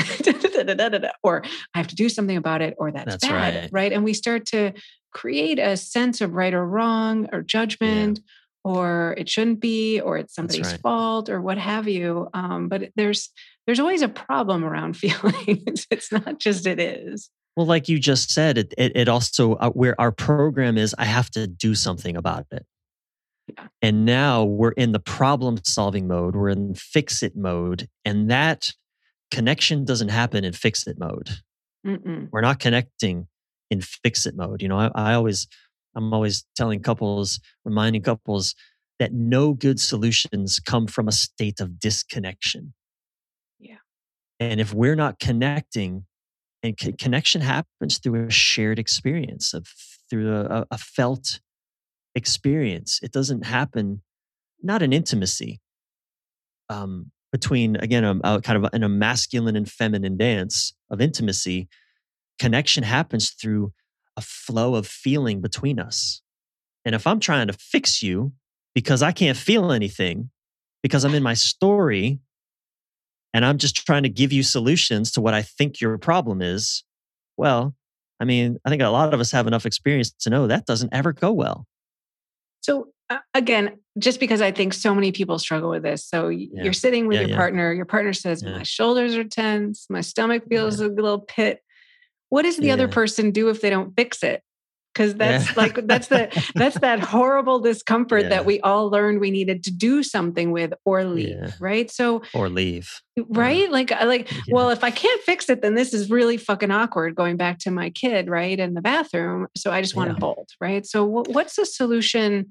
Or I have to do something about it, or that's, That's bad. right. Right. And we start to create a sense of right or wrong or judgment, or it shouldn't be, or it's somebody's right. fault, or what have you. Um, but there's there's always a problem around feelings. It's not just it is. Well, like you just said, it it, it also uh, where our program is, I have to do something about it. Yeah. And now we're in the problem solving mode. We're in fix it mode, and that connection doesn't happen in fix it mode. Mm-mm. We're not connecting in fix it mode. You know, I, I always, I'm always telling couples, reminding couples that no good solutions come from a state of disconnection. Yeah. And if we're not connecting, and c- connection happens through a shared experience of through a, a felt experience. It doesn't happen, not an intimacy um, between again a, a kind of in a masculine and feminine dance of intimacy. Connection happens through a flow of feeling between us. And if I'm trying to fix you because I can't feel anything, because I'm in my story and I'm just trying to give you solutions to what I think your problem is, well, I mean, I think a lot of us have enough experience to know that doesn't ever go well. So uh, again, just because I think so many people struggle with this. So y- Yeah. you're sitting with Yeah, your yeah. partner, your partner says, Yeah. my shoulders are tense, my stomach feels Yeah. a little pit. What does the Yeah. other person do if they don't fix it? Because that's Yeah. like, that's the, that's that horrible discomfort Yeah. that we all learned we needed to do something with or leave. Yeah. Right. So, Or leave. right. Like, I like, Yeah. well, if I can't fix it, then this is really fucking awkward going back to my kid, right. In the bathroom. So I just want Yeah. to bolt. Right. So what, what's the solution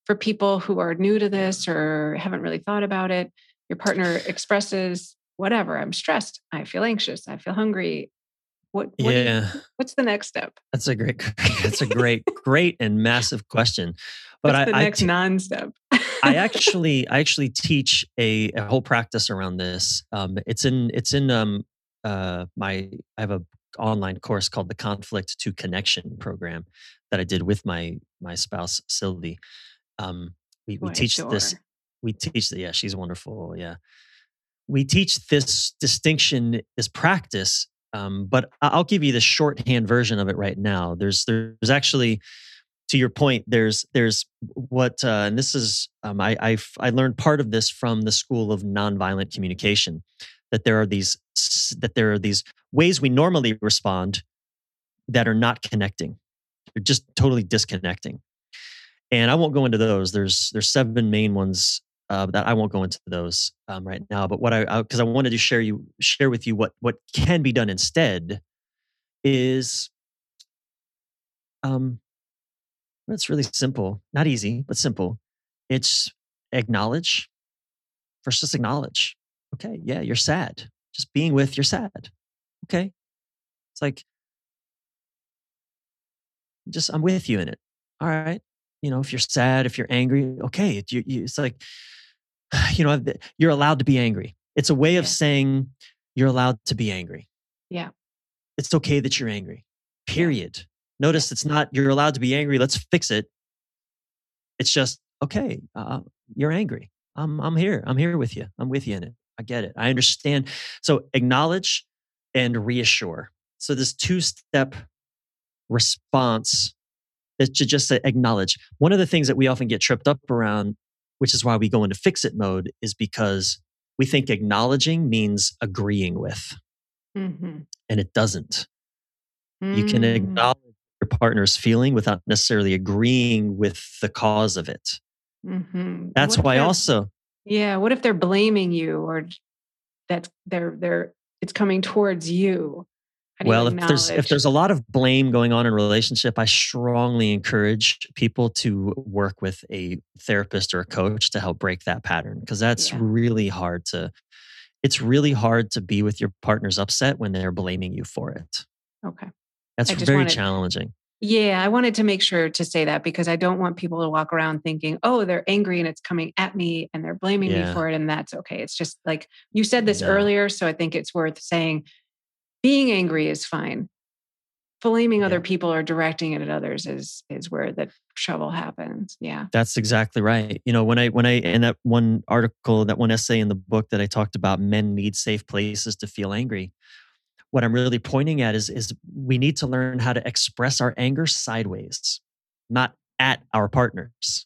for people who are new to this or haven't really thought about it, your partner expresses whatever, I'm stressed, I feel anxious, I feel hungry. What what do you Yeah, what's the next step? that's a great, that's a great, great and massive question. But What's I, the I, next t- non-step? I actually, I actually teach a, a whole practice around this. Um, it's in, it's in um, uh, my. I have a online course called the Conflict to Connection program that I did with my my spouse Sylvie. Um, we Who we I teach this. adore. We teach. Yeah, she's wonderful. Yeah, we teach this distinction, this practice. Um, but I- I'll give you the shorthand version of it right now. There's there's actually, to your point, there's there's what, uh, and this is, um, I I've, I learned part of this from the school of nonviolent communication, that there are these s- that there are these ways we normally respond that are not connecting. They're just totally disconnecting. And I won't go into those. There's there's seven main ones, uh, that I won't go into those, um, right now. But what I, because I, I wanted to share you share with you what what can be done instead is, um, it's really simple, not easy, but simple. It's acknowledge. First, just acknowledge. Okay, yeah, you're sad. Just being with you're sad. Okay, it's like, just I'm with you in it. All right, you know, if you're sad, if you're angry, okay, it, you, you, it's like, you know, you're allowed to be angry. It's a way of Yeah. saying you're allowed to be angry. Yeah. It's okay that you're angry. Yeah. Period. Notice it's not you're allowed to be angry. Let's fix it. It's just okay. Uh, you're angry. I'm I'm here. I'm here with you. I'm with you in it. I get it. I understand. So acknowledge and reassure. So this two step response is to just say acknowledge. One of the things that we often get tripped up around, which is why we go into fix it mode, is because we think acknowledging means agreeing with, Mm-hmm. and it doesn't. You can Mm. acknowledge your partner's feeling without necessarily agreeing with the cause of it. Mm-hmm. And That's what if why they're also, yeah, what if they're blaming you or that they're they're it's coming towards you? How do you well, if there's if acknowledge? there's a lot of blame going on in a relationship, I strongly encourage people to work with a therapist or a coach to help break that pattern, because that's Yeah. really hard to it's really hard to be with your partner's upset when they're blaming you for it. Okay. That's I just very wanted challenging. Yeah, I wanted to make sure to say that because I don't want people to walk around thinking, "Oh, they're angry and it's coming at me and they're blaming me Yeah. for it," and that's okay. It's just like you said this No. earlier, so I think it's worth saying being angry is fine. Blaming other Yeah. people or directing it at others is is where the trouble happens. Yeah. That's exactly right. You know, when I when I in that one article, that one essay in the book that I talked about, men need safe places to feel angry. What I'm really pointing at is is we need to learn how to express our anger sideways, not at our partners.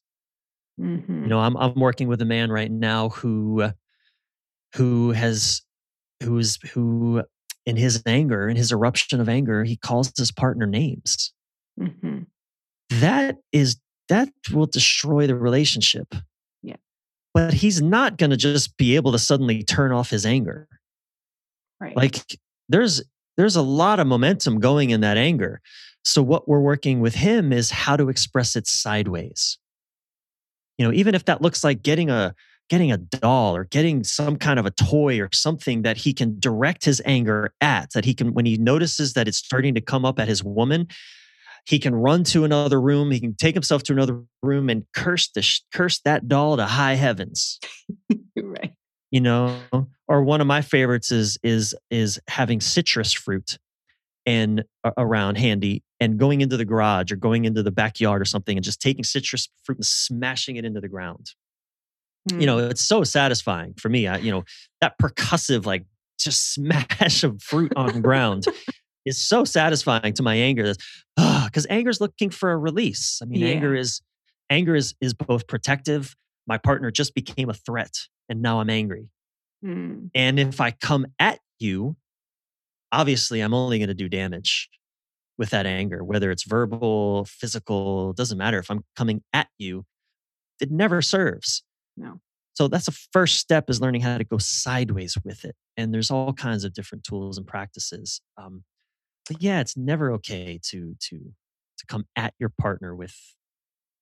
You Mm-hmm. know, I'm I'm working with a man right now who uh, who has who's who in his anger, in his eruption of anger, he calls his partner names. Mm-hmm. That is that will destroy the relationship. Yeah. But he's not going to just be able to suddenly turn off his anger. Right. Like there's there's a lot of momentum going in that anger. So what we're working with him is how to express it sideways. You know, even if that looks like getting a getting a doll or getting some kind of a toy or something that he can direct his anger at, that he can, when he notices that it's starting to come up at his woman, he can run to another room. He can take himself to another room and curse the sh- curse that doll to high heavens. Right. You know, or one of my favorites is is is having citrus fruit and a- around handy and going into the garage or going into the backyard or something and just taking citrus fruit and smashing it into the ground. You know, Mm. it's so satisfying for me. I, you know, that percussive like just smash of fruit on ground is so satisfying to my anger. Because anger is looking for a release. I mean, anger Yeah. is anger is is both protective. My partner just became a threat, and now I'm angry. Mm. And if I come at you, obviously I'm only going to do damage with that anger, whether it's verbal, physical, doesn't matter. If I'm coming at you, it never serves. No. So that's the first step, is learning how to go sideways with it. And there's all kinds of different tools and practices. Um, but yeah, it's never okay to to to come at your partner with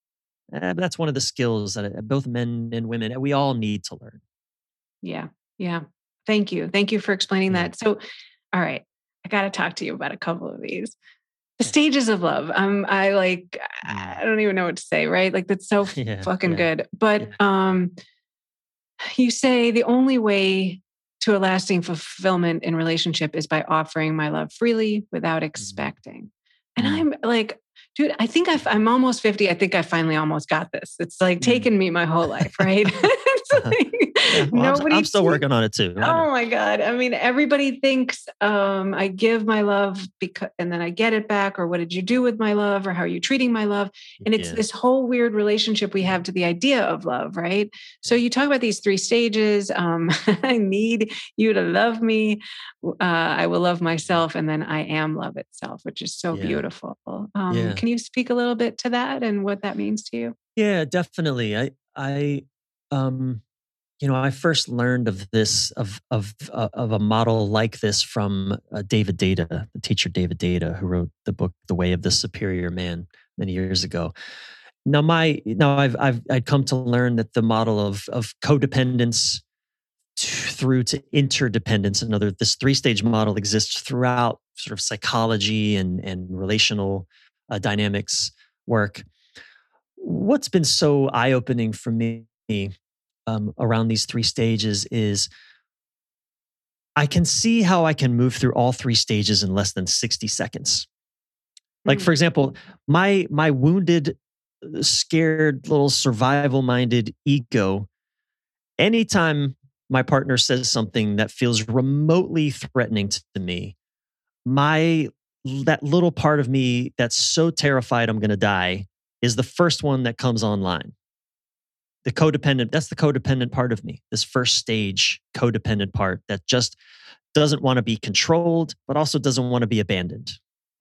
Eh, that's one of the skills that uh, both men and women, we all need to learn. Yeah. Yeah. Thank you. Thank you for explaining Yeah. that. So, all right, I got to talk to you about a couple of these. The Yeah. stages of love. Um, I like, Mm. I don't even know what to say, right? Like that's so Yeah. fucking Yeah. good. But Yeah. um, you say the only way to a lasting fulfillment in relationship is by offering my love freely without Mm. expecting. And Mm. I'm like, dude, I think I've, I'm almost fifty. I think I finally almost got this. It's like Mm. taken me my whole life, right? It's Uh-huh. Yeah. like, Well, I'm, I'm nobody still working on it too. I know. Oh my God. I mean, everybody thinks um, I give my love because, and then I get it back, or what did you do with my love, or how are you treating my love? And it's Yeah. this whole weird relationship we have to the idea of love, right? So Yeah. you talk about these three stages. Um, I need you to love me. Uh, I will love myself, and then I am love itself, which is so Yeah. beautiful. Um, Yeah. can you speak a little bit to that and what that means to you? Yeah, definitely. I, I, um, you know, I first learned of this of of uh, of a model like this from uh, David Data, the teacher David Data, who wrote the book "The Way of the Superior Man" many years ago. Now, my now I've I've I'd come to learn that the model of of codependence t- through to interdependence, another this three stage model exists throughout sort of psychology and and relational uh, dynamics work. What's been so eye opening for me um, around these three stages is I can see how I can move through all three stages in less than sixty seconds. Like for Mm. example, my my wounded, uh, scared little survival minded ego, anytime my partner says something that feels remotely threatening to me, my that little part of me that's so terrified I'm going to die is the first one that comes online. The codependent, that's the codependent part of me. This first stage codependent part that just doesn't want to be controlled, but also doesn't want to be abandoned.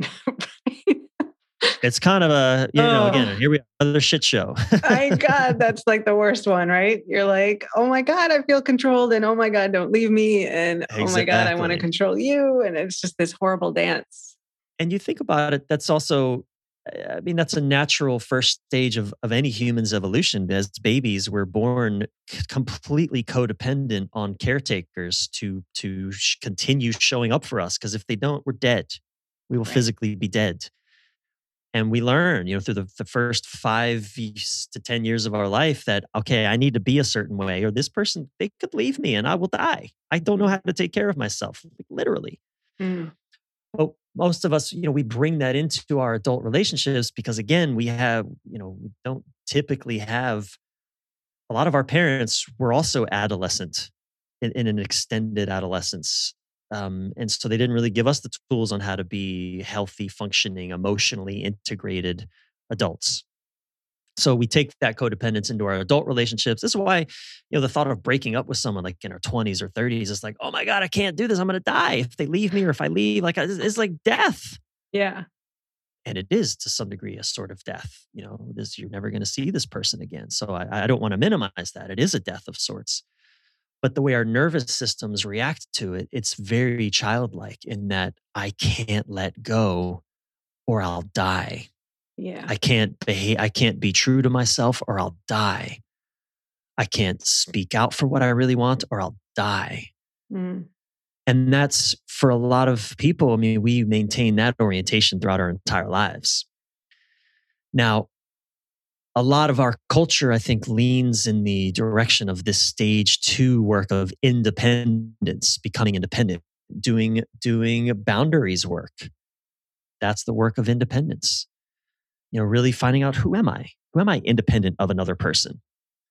It's kind of a, you know, Oh. again, here we are, another shit show. My God, that's like the worst one, right? You're like, oh my God, I feel controlled. And oh my God, don't leave me. And oh my God, I want to Exactly. control you. And it's just this horrible dance. And you think about it, that's also, I mean, that's a natural first stage of, of any human's evolution. As babies, we're born c- completely codependent on caretakers to, to sh- continue showing up for us. Because if they don't, we're dead. We will Right. physically be dead. And we learn, you know, through the, the first five years to ten years of our life that, okay, I need to be a certain way, or this person, they could leave me and I will die. I don't know how to take care of myself, like, literally. Mm. But most of us, you know, we bring that into our adult relationships because, again, we have, you know, we don't typically have a lot of our parents were also adolescent in, in an extended adolescence. Um, and so they didn't really give us the tools on how to be healthy, functioning, emotionally integrated adults. So we take that codependence into our adult relationships. This is why, you know, the thought of breaking up with someone like in our twenties or thirties is like, oh my God, I can't do this. I'm going to die if they leave me or if I leave. Like, it's, it's like death. Yeah. And it is to some degree a sort of death. You know, this, you're never going to see this person again. So I, I don't want to minimize that. It is a death of sorts. But the way our nervous systems react to it, it's very childlike in that I can't let go or I'll die. Yeah. I can't behave, I can't be true to myself or I'll die. I can't speak out for what I really want or I'll die. Mm. And that's for a lot of people. I mean, we maintain that orientation throughout our entire lives. Now, a lot of our culture, I think, leans in the direction of this stage two work of independence, becoming independent, doing, doing boundaries work. That's the work of independence. You know, really finding out, who am I? Who am I independent of another person?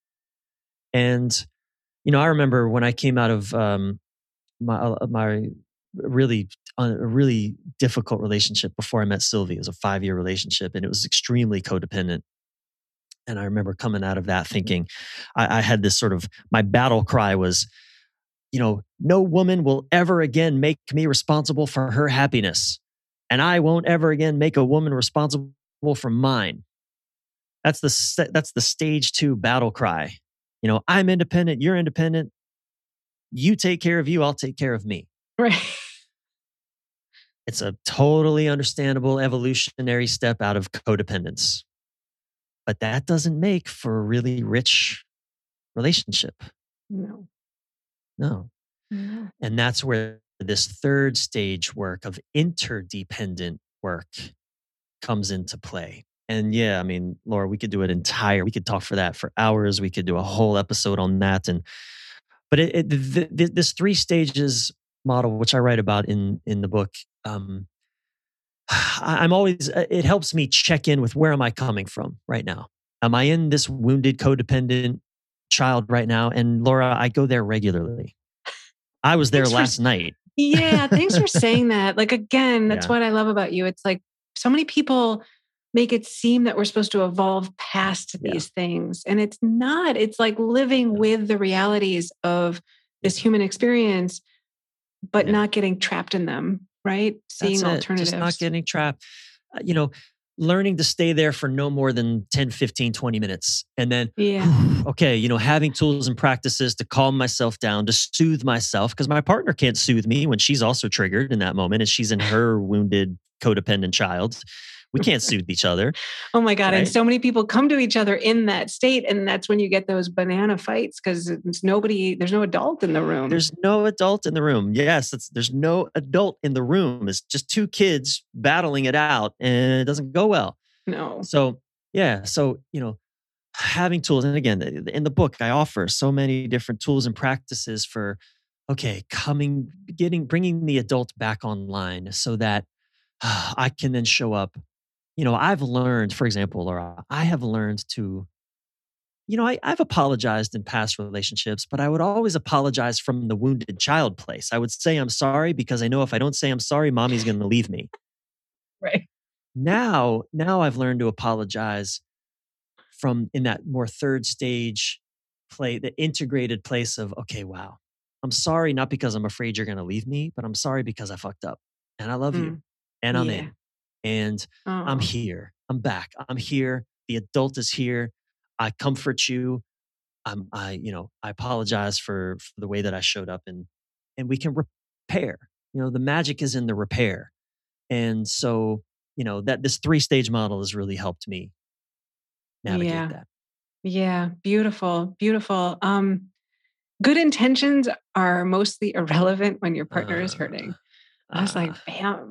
And, you know, I remember when I came out of um, my, uh, my really, uh, a really difficult relationship before I met Sylvie. It was a five year relationship and it was extremely codependent. And I remember coming out of that thinking, I, I had this sort of, my battle cry was, you know, no woman will ever again make me responsible for her happiness. And I won't ever again make a woman responsible for mine. That's the, that's the stage two battle cry. You know, I'm independent, you're independent. You take care of you, I'll take care of me. Right. It's a totally understandable evolutionary step out of codependence. but that doesn't make for a really rich relationship. No. No. No. And that's where this third stage work of interdependent work comes into play. And yeah, I mean, Laura, we could do an entire, we could talk for that for hours. We could do a whole episode on that. And, but it, it th- th- this three stages model, which I write about in, in the book, um, I- I'm always, uh, it helps me check in with where am I coming from right now? Am I in this wounded, codependent child right now? And Laura, I go there regularly. I was there Thanks for last night. Yeah, thanks for saying that. Like, again, that's Yeah. what I love about you. It's like so many people make it seem that we're supposed to evolve past Yeah. these things. And it's not. It's like living Yeah. with the realities of this human experience, but Yeah. not getting trapped in them, right? Seeing That's it. alternatives. Just not getting trapped. Uh, you know, learning to stay there for no more than ten, fifteen, twenty minutes. And then, Yeah. okay, you know, having tools and practices to calm myself down, to soothe myself, because my partner can't soothe me when she's also triggered in that moment and she's in her wounded, codependent child. We can't soothe each other. Oh my God. And right? so many people come to each other in that state. And that's when you get those banana fights because it's nobody, there's no adult in the room. There's no adult in the room. Yes, it's, there's no adult in the room. It's just two kids battling it out and it doesn't go well. No. So, yeah. So, you know, having tools. And again, in the book, I offer so many different tools and practices for, okay, coming, getting, bringing the adult back online so that uh, I can then show up. You know, I've learned, for example, Laura, I have learned to, you know, I, I've apologized in past relationships, but I would always apologize from the wounded child place. I would say I'm sorry because I know if I don't say I'm sorry, mommy's going to leave me. Right. Now, now I've learned to apologize from in that more third stage play, the integrated place of, okay, wow, I'm sorry, not because I'm afraid you're going to leave me, but I'm sorry because I fucked up and I love Mm. you and I'm Yeah. in and Oh. I'm here. I'm back. I'm here. The adult is here. I comfort you. I'm, I, you know, I apologize for, for the way that I showed up and, and we can repair, you know, the magic is in the repair. And so, you know, that this three stage model has really helped me navigate Yeah. that. Yeah. Beautiful. Beautiful. Um, good intentions are mostly irrelevant when your partner is hurting. I was like, bam.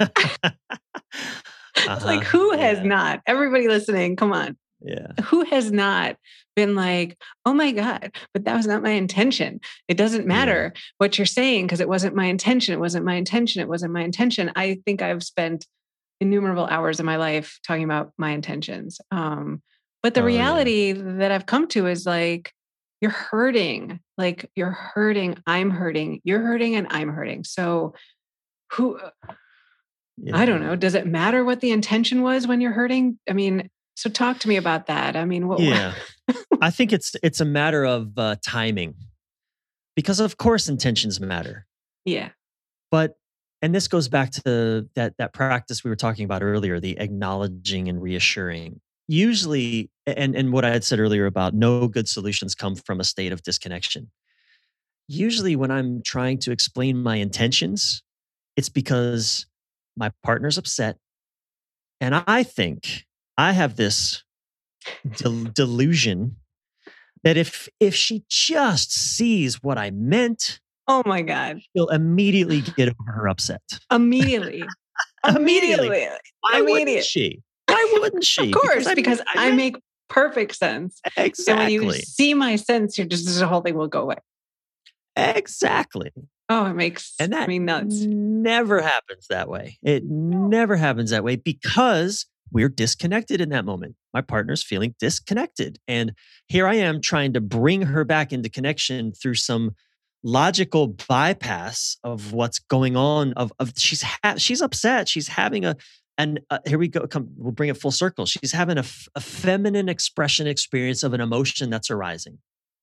It's like, Uh-huh. who has Yeah. not? Everybody listening, come on. Yeah. Who has not been like, oh my God, but that was not my intention. It doesn't matter what you're saying because it wasn't my intention. It wasn't my intention. It wasn't my intention. I think I've spent innumerable hours of my life talking about my intentions. Um, but the Oh, yeah. reality that I've come to is like, you're hurting. Like you're hurting. I'm hurting. You're hurting and I'm hurting. So who, I don't Yeah. know. Does it matter what the intention was when you're hurting? I mean, so talk to me about that. I mean, what? Yeah. I think it's it's a matter of uh, timing, because of course intentions matter. Yeah. But and this goes back to that that practice we were talking about earlier, the acknowledging and reassuring. Usually, and and what I had said earlier about no good solutions come from a state of disconnection. Usually, when I'm trying to explain my intentions, it's because my partner's upset, and I think I have this del- delusion that if if she just sees what I meant, Oh my God. she'll immediately get over her upset. Immediately. Immediately. Immediately. Why wouldn't Immediate. she? Why wouldn't she? Of course, I because meant- I meant- make perfect sense. And when you exactly, see my sense, you're just the whole thing will go away. exactly. Oh, it makes And that me nuts. never happens that way. It never happens that way because we're disconnected in that moment. My partner's feeling disconnected. And here I am trying to bring her back into connection through some logical bypass of what's going on. Of, of she's ha- she's upset. She's having a, and uh, here we go. Come, we'll bring it full circle. She's having a, f- a feminine expression experience of an emotion that's arising.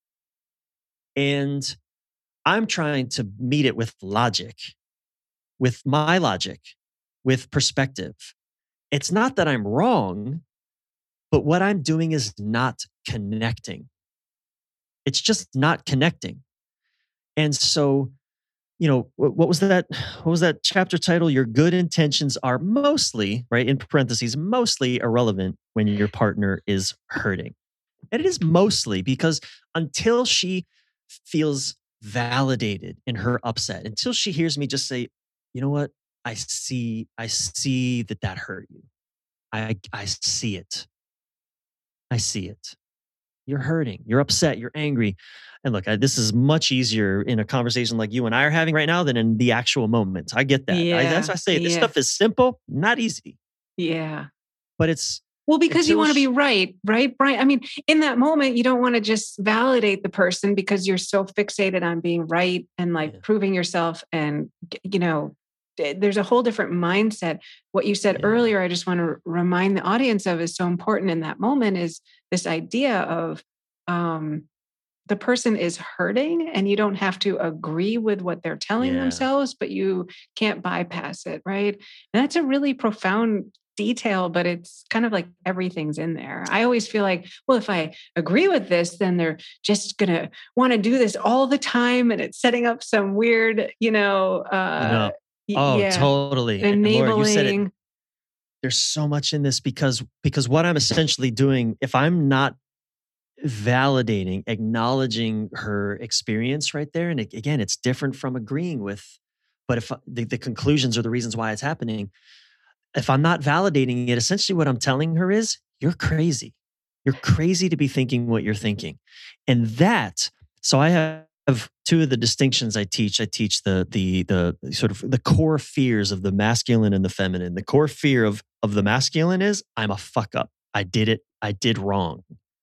And I'm trying to meet it with logic, with my logic, with perspective. It's not that I'm wrong, but what I'm doing is not connecting. It's just not connecting. And so you know, what, what was that? What was that chapter title? Your good intentions are mostly, right, in parentheses, mostly irrelevant when your partner is hurting. And it is mostly because until she feels validated in her upset, until she hears me just say, you know what? I see, I see that that hurt you. I, I see it. I see it. You're hurting. You're upset. You're angry. And look, I, this is much easier in a conversation like you and I are having right now than in the actual moment. I get that. I, that's Yeah. why I say this Yeah. stuff is simple, not easy, Yeah. but it's Well, because you until want to be sh- right, right, Brian? I mean, in that moment, you don't want to just validate the person because you're so fixated on being right and like yeah, proving yourself. And, g- you know, th- there's a whole different mindset. What you said yeah, earlier, I just want to remind the audience of is so important in that moment is this idea of um, the person is hurting and you don't have to agree with what they're telling yeah, themselves, but you can't bypass it, right? And that's a really profound detail, but it's kind of like everything's in there. I always feel like, well, if I agree with this, then they're just going to want to do this all the time. And it's setting up some weird, you know, you uh, know, y- oh, yeah, totally. And Laura, you said it. enabling. There's so much in this because because what I'm essentially doing, if I'm not validating, acknowledging her experience right there, and it, again, it's different from agreeing with, but if the, the conclusions or the reasons why it's happening, if I'm not validating it, essentially what I'm telling her is, you're crazy. You're crazy to be thinking what you're thinking. And that, so I have two of the distinctions I teach. I teach the the the sort of the core fears of the masculine and the feminine. The core fear of of the masculine is I'm a fuck up. I did it. I did wrong.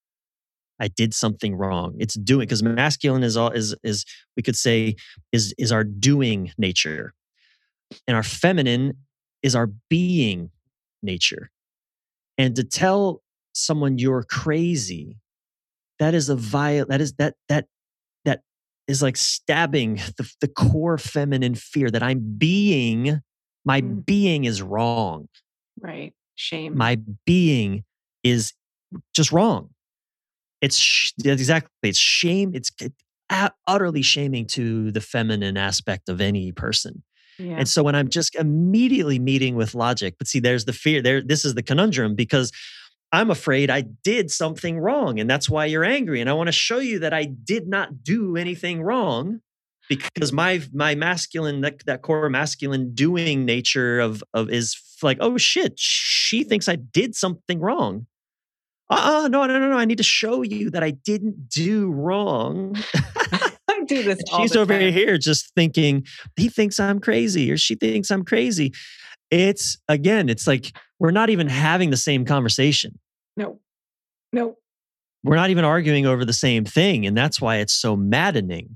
I did something wrong. It's doing because masculine is all is is we could say is is our doing nature, and our feminine is our being nature. And to tell someone you're crazy, that is a viol that is that that that is like stabbing the, the core feminine fear that I'm being, my Mm, being is wrong. right. Shame. My being is just wrong. It's sh- exactly, it's shame. It's utterly shaming to the feminine aspect of any person. Yeah. And so when I'm just immediately meeting with logic, but see, there's the fear there. This is the conundrum because I'm afraid I did something wrong. And that's why you're angry. And I want to show you that I did not do anything wrong because my, my masculine, that, that core masculine doing nature of, of is like, oh shit, she thinks I did something wrong. Uh-uh, no, no, no, no. I need to show you that I didn't do wrong. I do this And all she's the over time. here just thinking, he thinks I'm crazy or she thinks I'm crazy. It's again, it's like we're not even having the same conversation. No, no. We're not even arguing over the same thing. And that's why it's so maddening.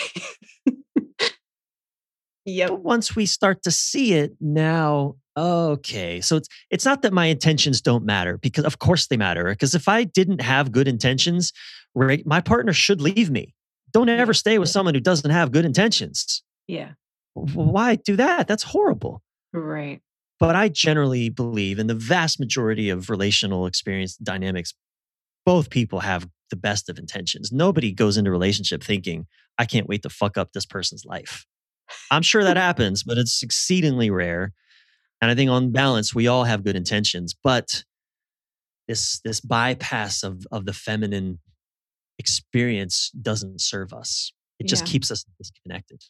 Yep. But once we start to see it now, okay. So it's it's not that my intentions don't matter because of course they matter. Because if I didn't have good intentions, right, my partner should leave me. Don't ever Yeah. stay with someone who doesn't have good intentions. Yeah. Why do that? That's horrible. Right. But I generally believe in the vast majority of relational experience dynamics, both people have the best of intentions. Nobody goes into a relationship thinking, I can't wait to fuck up this person's life. I'm sure that happens, but it's exceedingly rare. And I think on balance, we all have good intentions, but this this bypass of of the feminine experience doesn't serve us. It just Yeah. keeps us disconnected.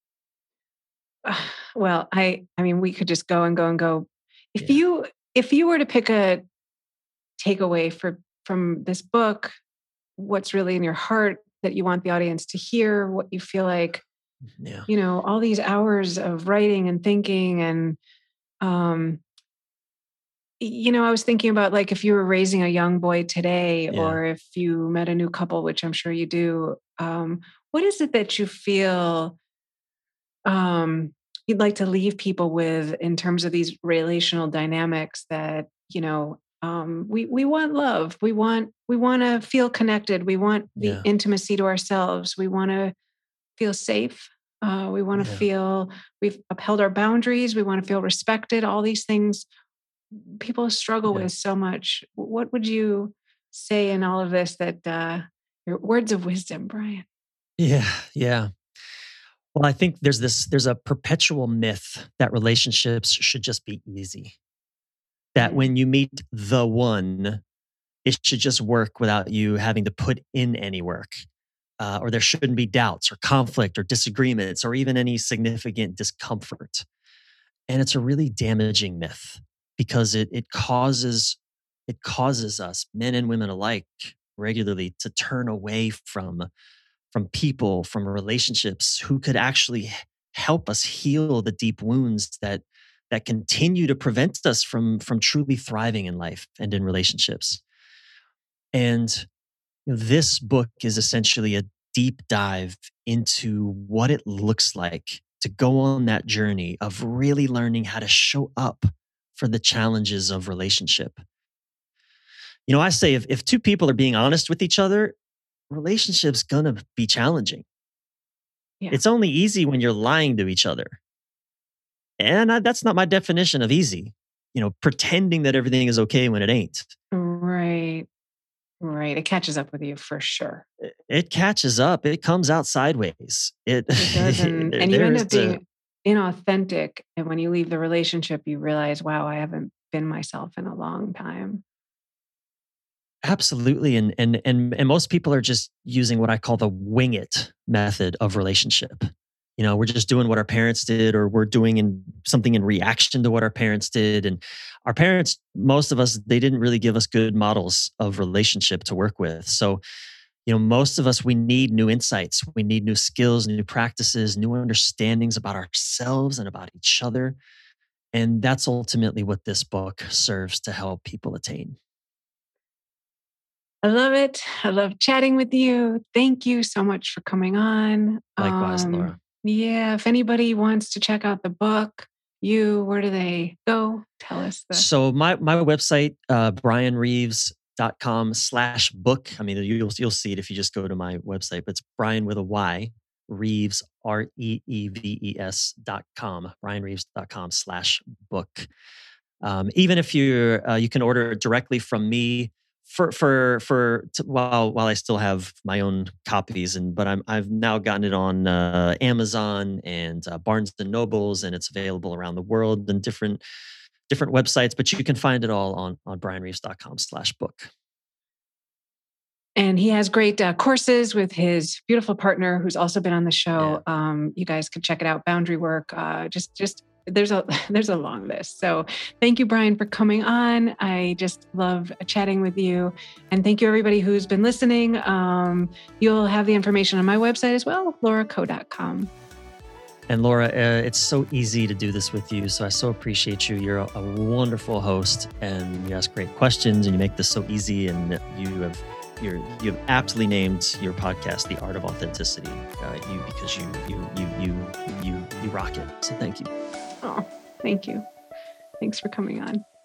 Well, I I mean, we could just go and go and go. If Yeah. you if you were to pick a takeaway for from this book, what's really in your heart that you want the audience to hear, what you feel like, Yeah. you know, all these hours of writing and thinking and um you know, I was thinking about like if you were raising a young boy today Yeah. or if you met a new couple, which I'm sure you do, um, what is it that you feel um, you'd like to leave people with in terms of these relational dynamics that, you know, um, we we want love. We want we want to feel connected. We want the Yeah. intimacy to ourselves. We want to feel safe. Uh, we want to Yeah. feel we've upheld our boundaries. We want to feel respected. All these things people struggle Yeah. with so much. What would you say in all of this that uh, your words of wisdom, Brian? Yeah. Yeah. Well, I think there's this, there's a perpetual myth that relationships should just be easy. That Mm. when you meet the one, it should just work without you having to put in any work. Uh, or there shouldn't be doubts or conflict or disagreements or even any significant discomfort. And it's a really damaging myth because it it causes it causes us, men and women alike, regularly to turn away from from people, from relationships who could actually help us heal the deep wounds that that continue to prevent us from from truly thriving in life and in relationships. And you know, this book is essentially a deep dive into what it looks like to go on that journey of really learning how to show up for the challenges of relationship. You know, I say if, if two people are being honest with each other, relationship's gonna be challenging. Yeah. It's only easy when you're lying to each other. And I, that's not my definition of easy. You know, pretending that everything is okay when it ain't. Right. Right. It catches up with you for sure. It, it catches up. It comes out sideways. It, It does. And, there, and you there end is up a, being inauthentic. And when you leave the relationship, you realize, wow, I haven't been myself in a long time. absolutely. And and and and most people are just using what I call the wing it method of relationship. You know, we're just doing what our parents did, or we're doing in something in reaction to what our parents did. And our parents, most of us, they didn't really give us good models of relationship to work with. So, you know, most of us, we need new insights. We need new skills, new practices, new understandings about ourselves and about each other. And that's ultimately what this book serves to help people attain. I love it. I love chatting with you. Thank you so much for coming on. Likewise, Um, Laura. yeah, if anybody wants to check out the book, you, where do they go? Tell us the. So my my website, uh, brian reeves dot com slash book. I mean, you'll you'll see it if you just go to my website, but it's Brian with a Y, Reeves, R E E V E S dot com, brian reeves dot com slash book. Um, even if you uh, you can order it directly from me for for for t- while while I still have my own copies, and but I'm I've now gotten it on uh, Amazon and uh, Barnes and Nobles, and it's available around the world and different different websites. But you can find it all on on brian reeves dot com slash book. And he has great uh, courses with his beautiful partner, who's also been on the Yeah. show. Um, you guys could check it out. Boundary work. Uh, just, just there's a there's a long list. So thank you, Brian, for coming on. I just love chatting with you, and thank you everybody who's been listening. Um, you'll have the information on my website as well, laura co dot com. And Laura, uh, it's so easy to do this with you. So I so appreciate you. You're a, a wonderful host, and you ask great questions, and you make this so easy. And you have you're you've aptly named your podcast "The Art of Authenticity." Uh, you because you you you you you you rock it. So thank you. Oh, thank you. Thanks for coming on.